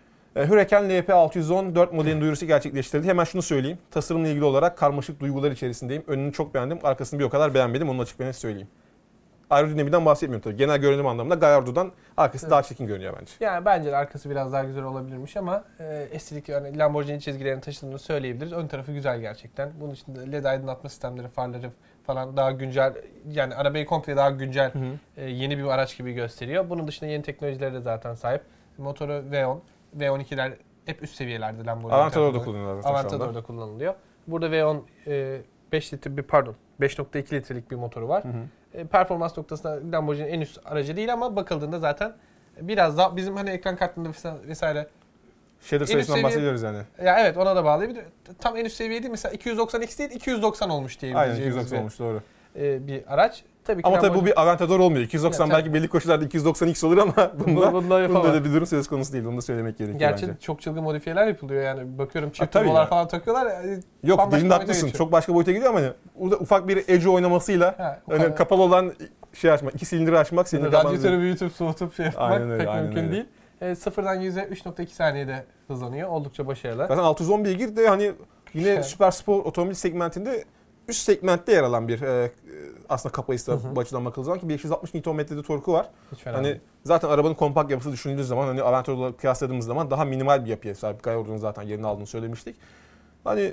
Huracan L P altı yüz on dört modelin duyurusu gerçekleştirildi. Hemen şunu söyleyeyim. Tasarımla ilgili olarak karmaşık duygular içerisindeyim. Önünü çok beğendim, arkasını bir o kadar beğenmedim. Onun açık ve net söyleyeyim. Aerodinamiden bahsetmiyorum tabii. Genel görünüm anlamında Gallardo'dan arkası evet. daha çirkin görünüyor bence. Yani bence de arkası biraz daha güzel olabilirmiş ama e, estetik yani Lamborghini çizgilerini taşıdığını söyleyebiliriz. Ön tarafı güzel gerçekten. Bunun için de L E D aydınlatma sistemleri, farları falan daha güncel yani arabayı komple daha güncel hı hı. E, yeni bir araç gibi gösteriyor. Bunun dışında yeni teknolojilere de zaten sahip. Motoru V on, V on ikiler hep üst seviyelerde Lamborghini. Aventador'da kullanılıyor zaten Aventador'da kullanılıyor. Burada V on e, beş litre bir pardon beş nokta iki litrelik bir motoru var. Hı hı. Performans noktasında Lamborghini'nin en üst aracı değil ama bakıldığında zaten biraz daha bizim hani ekran kartında vesaire shader sayısından bahsediyoruz yani. Ya evet ona da bağlı. Bir tam en üst seviye değil mesela iki yüz doksan X değil iki yüz doksan olmuş diyebiliriz. Aynen iki yüz doksan olmuş doğru. Bir araç. Tabii ki ama tabii bu bir Aventador olmuyor. iki yüz doksan ya, belki belli koşullarda iki yüz doksan X olur ama bunda, bunda, bunda öyle bir durum söz konusu değil. Onu da söylemek gerekiyor Gerçi bence. çok çılgın modifiyeler yapılıyor yani. Bakıyorum çift turbolar falan takıyorlar. Yok dilinde haklısın. Çok başka boyuta gidiyor ama hani burada ufak bir Edge oynamasıyla ha, hani kapalı olan şey açmak, iki silindiri açmak senin kapandığı. Radyatörü büyütüp soğutup şey yapmak aynen öyle, pek aynen mümkün öyle. değil. E, sıfırdan yüze üç nokta iki saniyede hızlanıyor. Oldukça başarılı. Zaten altı yüz on beygir de hani yine evet. süper spor otomobil segmentinde üst segmentte yer alan bir e, aslında kapasite bu açıdan bakıldığı zaman ki beş yüz altmış Newton metrede torku var. Hani değil. Zaten arabanın kompakt yapısı düşünüldüğü zaman hani Aventador'la kıyasladığımız zaman daha minimal bir yapıya sahip. Gallardo'nun zaten yerini aldığını söylemiştik. Hani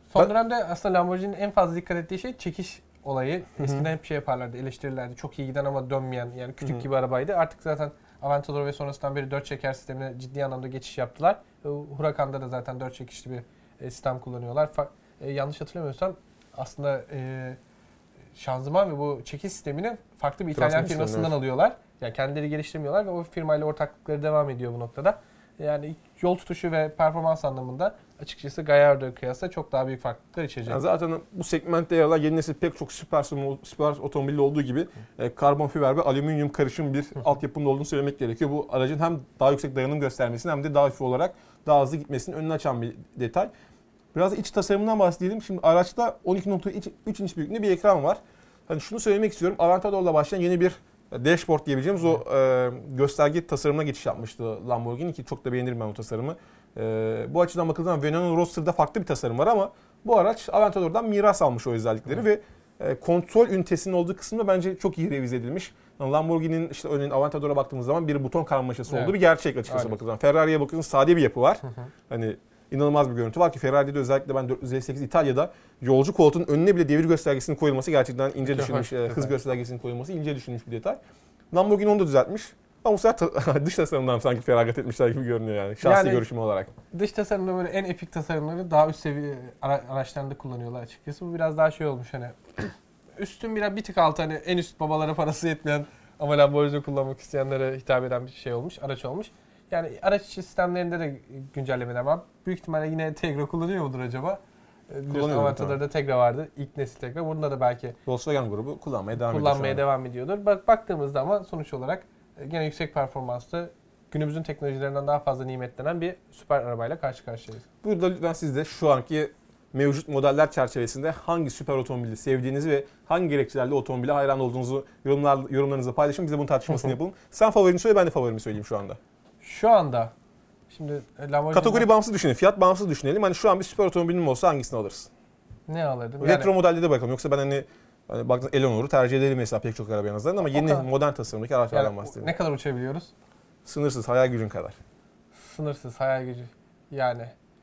Son Ben- dönemde aslında Lamborghini'nin en fazla dikkat ettiği şey çekiş olayı. Eskiden hep şey yaparlardı, eleştirirlerdi. Çok iyi giden ama dönmeyen, yani küçük Hı hı. gibi arabaydı. Artık zaten Aventador ve sonrasından beri dört çeker sistemine ciddi anlamda geçiş yaptılar. E, Huracan'da da zaten dört çekişli bir e, sistem kullanıyorlar. Fa- e, yanlış hatırlamıyorsam aslında e, şanzıman ve bu çekiş sistemini farklı bir İtalyan Transmission, firmasından evet. alıyorlar. Yani kendileri geliştirmiyorlar ve o firmayla ortaklıkları devam ediyor bu noktada. Yani yol tutuşu ve performans anlamında açıkçası Gallardo'ya kıyasla çok daha büyük farklılıklar içerecek. Yani zaten bu segmentte yer alan yeni nesil pek çok süper, süper otomobilde olduğu gibi e, karbon fiber ve alüminyum karışım bir altyapının olduğunu söylemek gerekiyor. Bu aracın hem daha yüksek dayanım göstermesini hem de daha hafif olarak daha hızlı gitmesinin önünü açan bir detay. Biraz da iç tasarımından bahsedelim. Şimdi araçta on iki nokta üç inç büyüklüğünde bir ekran var. Hani şunu söylemek istiyorum. Aventador'la başlayan yeni bir dashboard diyebileceğimiz o e, gösterge tasarımına geçiş yapmıştı Lamborghini ki çok da beğenirim ben o tasarımı. E, bu açıdan bakıldığı zaman Veneno Roadster'da farklı bir tasarım var ama bu araç Aventador'dan miras almış o özellikleri ve e, kontrol ünitesinin olduğu kısımda bence çok iyi revize edilmiş. Yani Lamborghini'nin işte örneğin Aventador'a baktığımız zaman bir buton karmaşası Evet. olduğu bir gerçek açıkçası Aynen. bakıldığı zaman. Ferrari'ye bakıyorsunuz sade bir yapı var. Hani inanılmaz bir görüntü var ki Ferrari'de özellikle ben dört yüz elli sekiz İtalya'da yolcu koltuğunun önüne bile devir göstergesinin koyulması gerçekten ince Çok düşünmüş. hoş, e, çok hız hoş. göstergesinin koyulması ince düşünmüş bir detay. Lamborghini onu da düzeltmiş. Ama bu sefer ta- dış tasarımdan sanki feragat etmişler gibi görünüyor yani. Şahsi Yani- görüşüm olarak. Dış tasarımda böyle en epik tasarımları daha üst seviye ara- araçlarında kullanıyorlar açıkçası. Bu biraz daha şey olmuş hani üstün biraz bir tık altı hani en üst babalara parası yetmeyen ama Lamborghini kullanmak isteyenlere hitap eden bir şey olmuş, araç olmuş. Yani araç içi sistemlerinde de güncellemeler var. Büyük ihtimalle yine Tegra kullanıyor mudur acaba? Ee, Biliyorsun Kullanıyordur Aventador'da Tegra vardı. İlk nesil Tegra. Bunda da belki Volkswagen grubu kullanmaya devam ediyor. kullanmaya şu an. devam ediyordur. Bak baktığımızda ama sonuç olarak e, gene yüksek performanslı günümüzün teknolojilerinden daha fazla nimetlenen bir süper arabayla karşı karşıyayız. Burada lütfen siz de şu anki mevcut modeller çerçevesinde hangi süper otomobili sevdiğinizi ve hangi gerekçelerle otomobile hayran olduğunuzu yorumlar, yorumlarınızla paylaşın. Biz de bunun tartışmasını yapalım. Sen favorini söyle, ben de favorimi söyleyeyim şu anda. Şu anda şimdi Lamborghini Kategori bağımsız düşünelim, fiyat bağımsız düşünelim. Hani şu an bir süper otomobilin olsa hangisini alırsın? ne alırdım? Retro modelde de bakalım. Yoksa ben hani, hani baktığınız Eleanor'u tercih ederim mesela pek çok arabaya nazaran ama O yeni kadar. modern tasarımdaki araçlardan yani bahsedelim. ne kadar uçabiliyoruz? Sınırsız, hayal gücün kadar. Sınırsız hayal gücü. Yani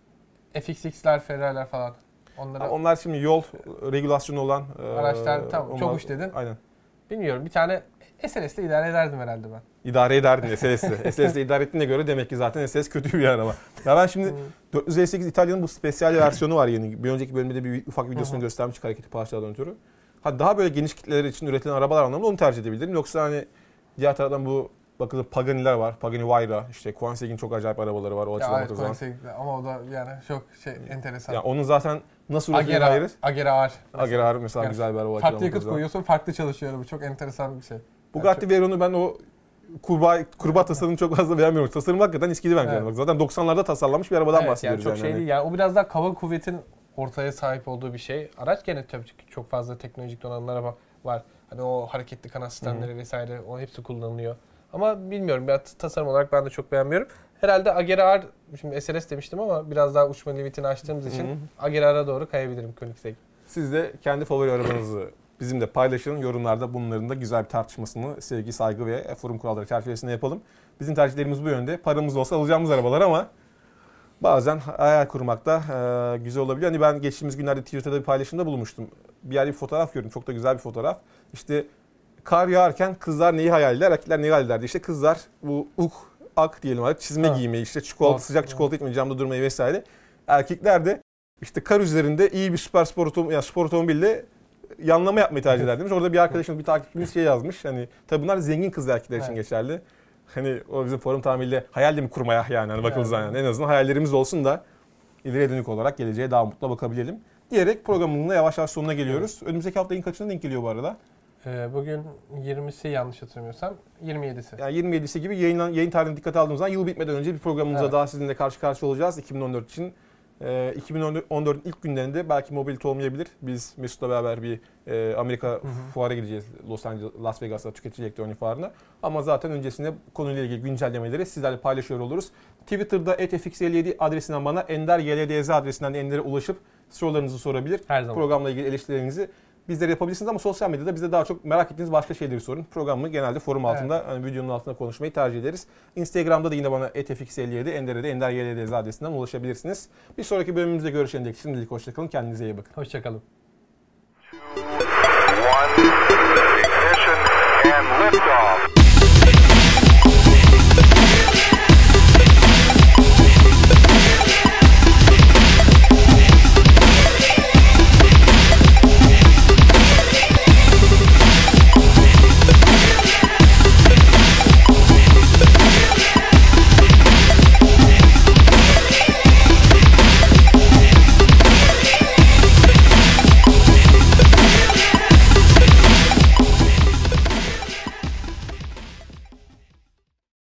F X X'ler, Ferrari'ler falan. Onlara Ha, onlar şimdi yol regülasyonu olan Araçlar, e, tamam, onlar- çok uç dedin. Aynen. bilmiyorum. Bir tane S L S'te idare ederdim herhalde ben. İdare ederdin S L'de. S L'de idare ettiğine göre demek ki zaten S L kötü bir araba. Ya ben şimdi dört yüz elli sekiz İtalya'nın bu spesyal versiyonu var yeni. Bir önceki bölümde de bir ufak videosunu Hı hı. göstermiştik hareketli parçalardan ötürü. Ha, daha böyle geniş kitleler için üretilen arabalar anlamında onu tercih edebilirim. Yoksa hani diğer taraftan bu bakılır Pagani'ler var. Pagani Huayra, işte Koenigsegg'in çok acayip arabaları var o Ya açıdan evet, bakıldığı zaman. Koenigsegg ama o da yani çok şey enteresan. Ya onun zaten nasıl üretildiğine Agera, ayrı. Agera ağır. Agera Ağrı mesela Yani güzel bir araba. o açıdan Farklı bakıldığı yakıt zaman. koyuyorsun, farklı çalışıyor araba. Çok enteresan bir şey. Bugatti Veyron'u ben o kurbağa, kurbağa tasarımını çok fazla beğenmiyorum. Tasarım hakikaten eskidi bence. Evet. Bak zaten doksanlarda tasarlanmış bir arabadan Evet, bahsediyoruz. yani çok şey yani. değil. Yani o biraz daha kaba kuvvetin ortaya sahip olduğu bir şey. Araç gene tabii ki çok fazla teknolojik donanımlar ama var. Hani o hareketli kanat sistemleri vesaire o hepsi kullanılıyor. Ama bilmiyorum ya tasarım olarak ben de çok beğenmiyorum. Herhalde Agera R, şimdi S L S demiştim ama biraz daha uçma limitini açtığımız için Hı hı. Agera R'a doğru kayabilirim Koenigsegg. Siz de kendi favori arabanızı bizimle paylaşın. Yorumlarda bunların da güzel bir tartışmasını sevgi, saygı ve forum kuralları çerçevesinde yapalım. Bizim tercihlerimiz bu yönde. Paramız olsa alacağımız arabalar ama bazen hayal kurmak da e, güzel olabiliyor. Hani ben geçtiğimiz günlerde Twitter'da bir paylaşımda bulunmuştum. Bir yerde bir fotoğraf gördüm. Çok da güzel bir fotoğraf. İşte kar yağarken kızlar neyi hayal eder, erkekler neyi hayal ederdi? İşte kızlar bu uk, ak diyelim artık çizme Ha. giymeyi, işte çikolata, Doğru. sıcak çikolata içmeyi, camda durmayı vesaire. Erkekler de işte kar üzerinde iyi bir süper spor, otom- yani spor otomobille yanlama yapmayı tercih eder demiş. Orada bir arkadaşımız, bir takipçimiz şey yazmış. Hani tabii bunlar zengin kız erkekler için Evet. geçerli. Hani o bizim forum tamamıyla hayal de mi kurmaya yani hani bakıldığı zaman Evet. yani. En azından hayallerimiz olsun da ileriye dönük olarak geleceğe daha mutlu bakabilelim. Diyerek programımızın da yavaş yavaş sonuna geliyoruz. Önümüzdeki hafta ayın kaçına denk geliyor bu arada? Ee, bugün yirmisi yanlış hatırlamıyorsam yirmi yedisi. Yani yirmi yedisi gibi yayın, yayın tarihini dikkate aldığımız zaman yıl bitmeden önce bir programımıza Evet. daha sizinle karşı karşıya olacağız iki bin on dört için. Ee, iki bin on dörtün ilk günlerinde belki mobilite olmayabilir. Biz Mesut'la beraber bir e, Amerika hı. fuara gideceğiz. Los Angeles, Las Vegas'ta tüketici elektronik fuarına. Ama zaten öncesinde konuyla ilgili güncellemeleri sizlerle paylaşıyor oluruz. Twitter'da et f x elli yedi adresinden bana, Ender Y L D Z adresinden de Ender'e ulaşıp sorularınızı sorabilir. Her zaman. Programla ilgili eleştirilerinizi bizleri yapabilirsiniz ama sosyal medyada bize daha çok merak ettiğiniz başka şeyleri sorun. Programı genelde forum altında, evet. hani videonun altında konuşmayı tercih ederiz. Instagram'da da yine bana et f x elli yedi, Ender'de Ender Y L D Z adresinden ulaşabilirsiniz. Bir sonraki bölümümüzde görüşene dek şimdilik hoşçakalın. Kendinize iyi bakın. Hoşçakalın. One, ignition and liftoff.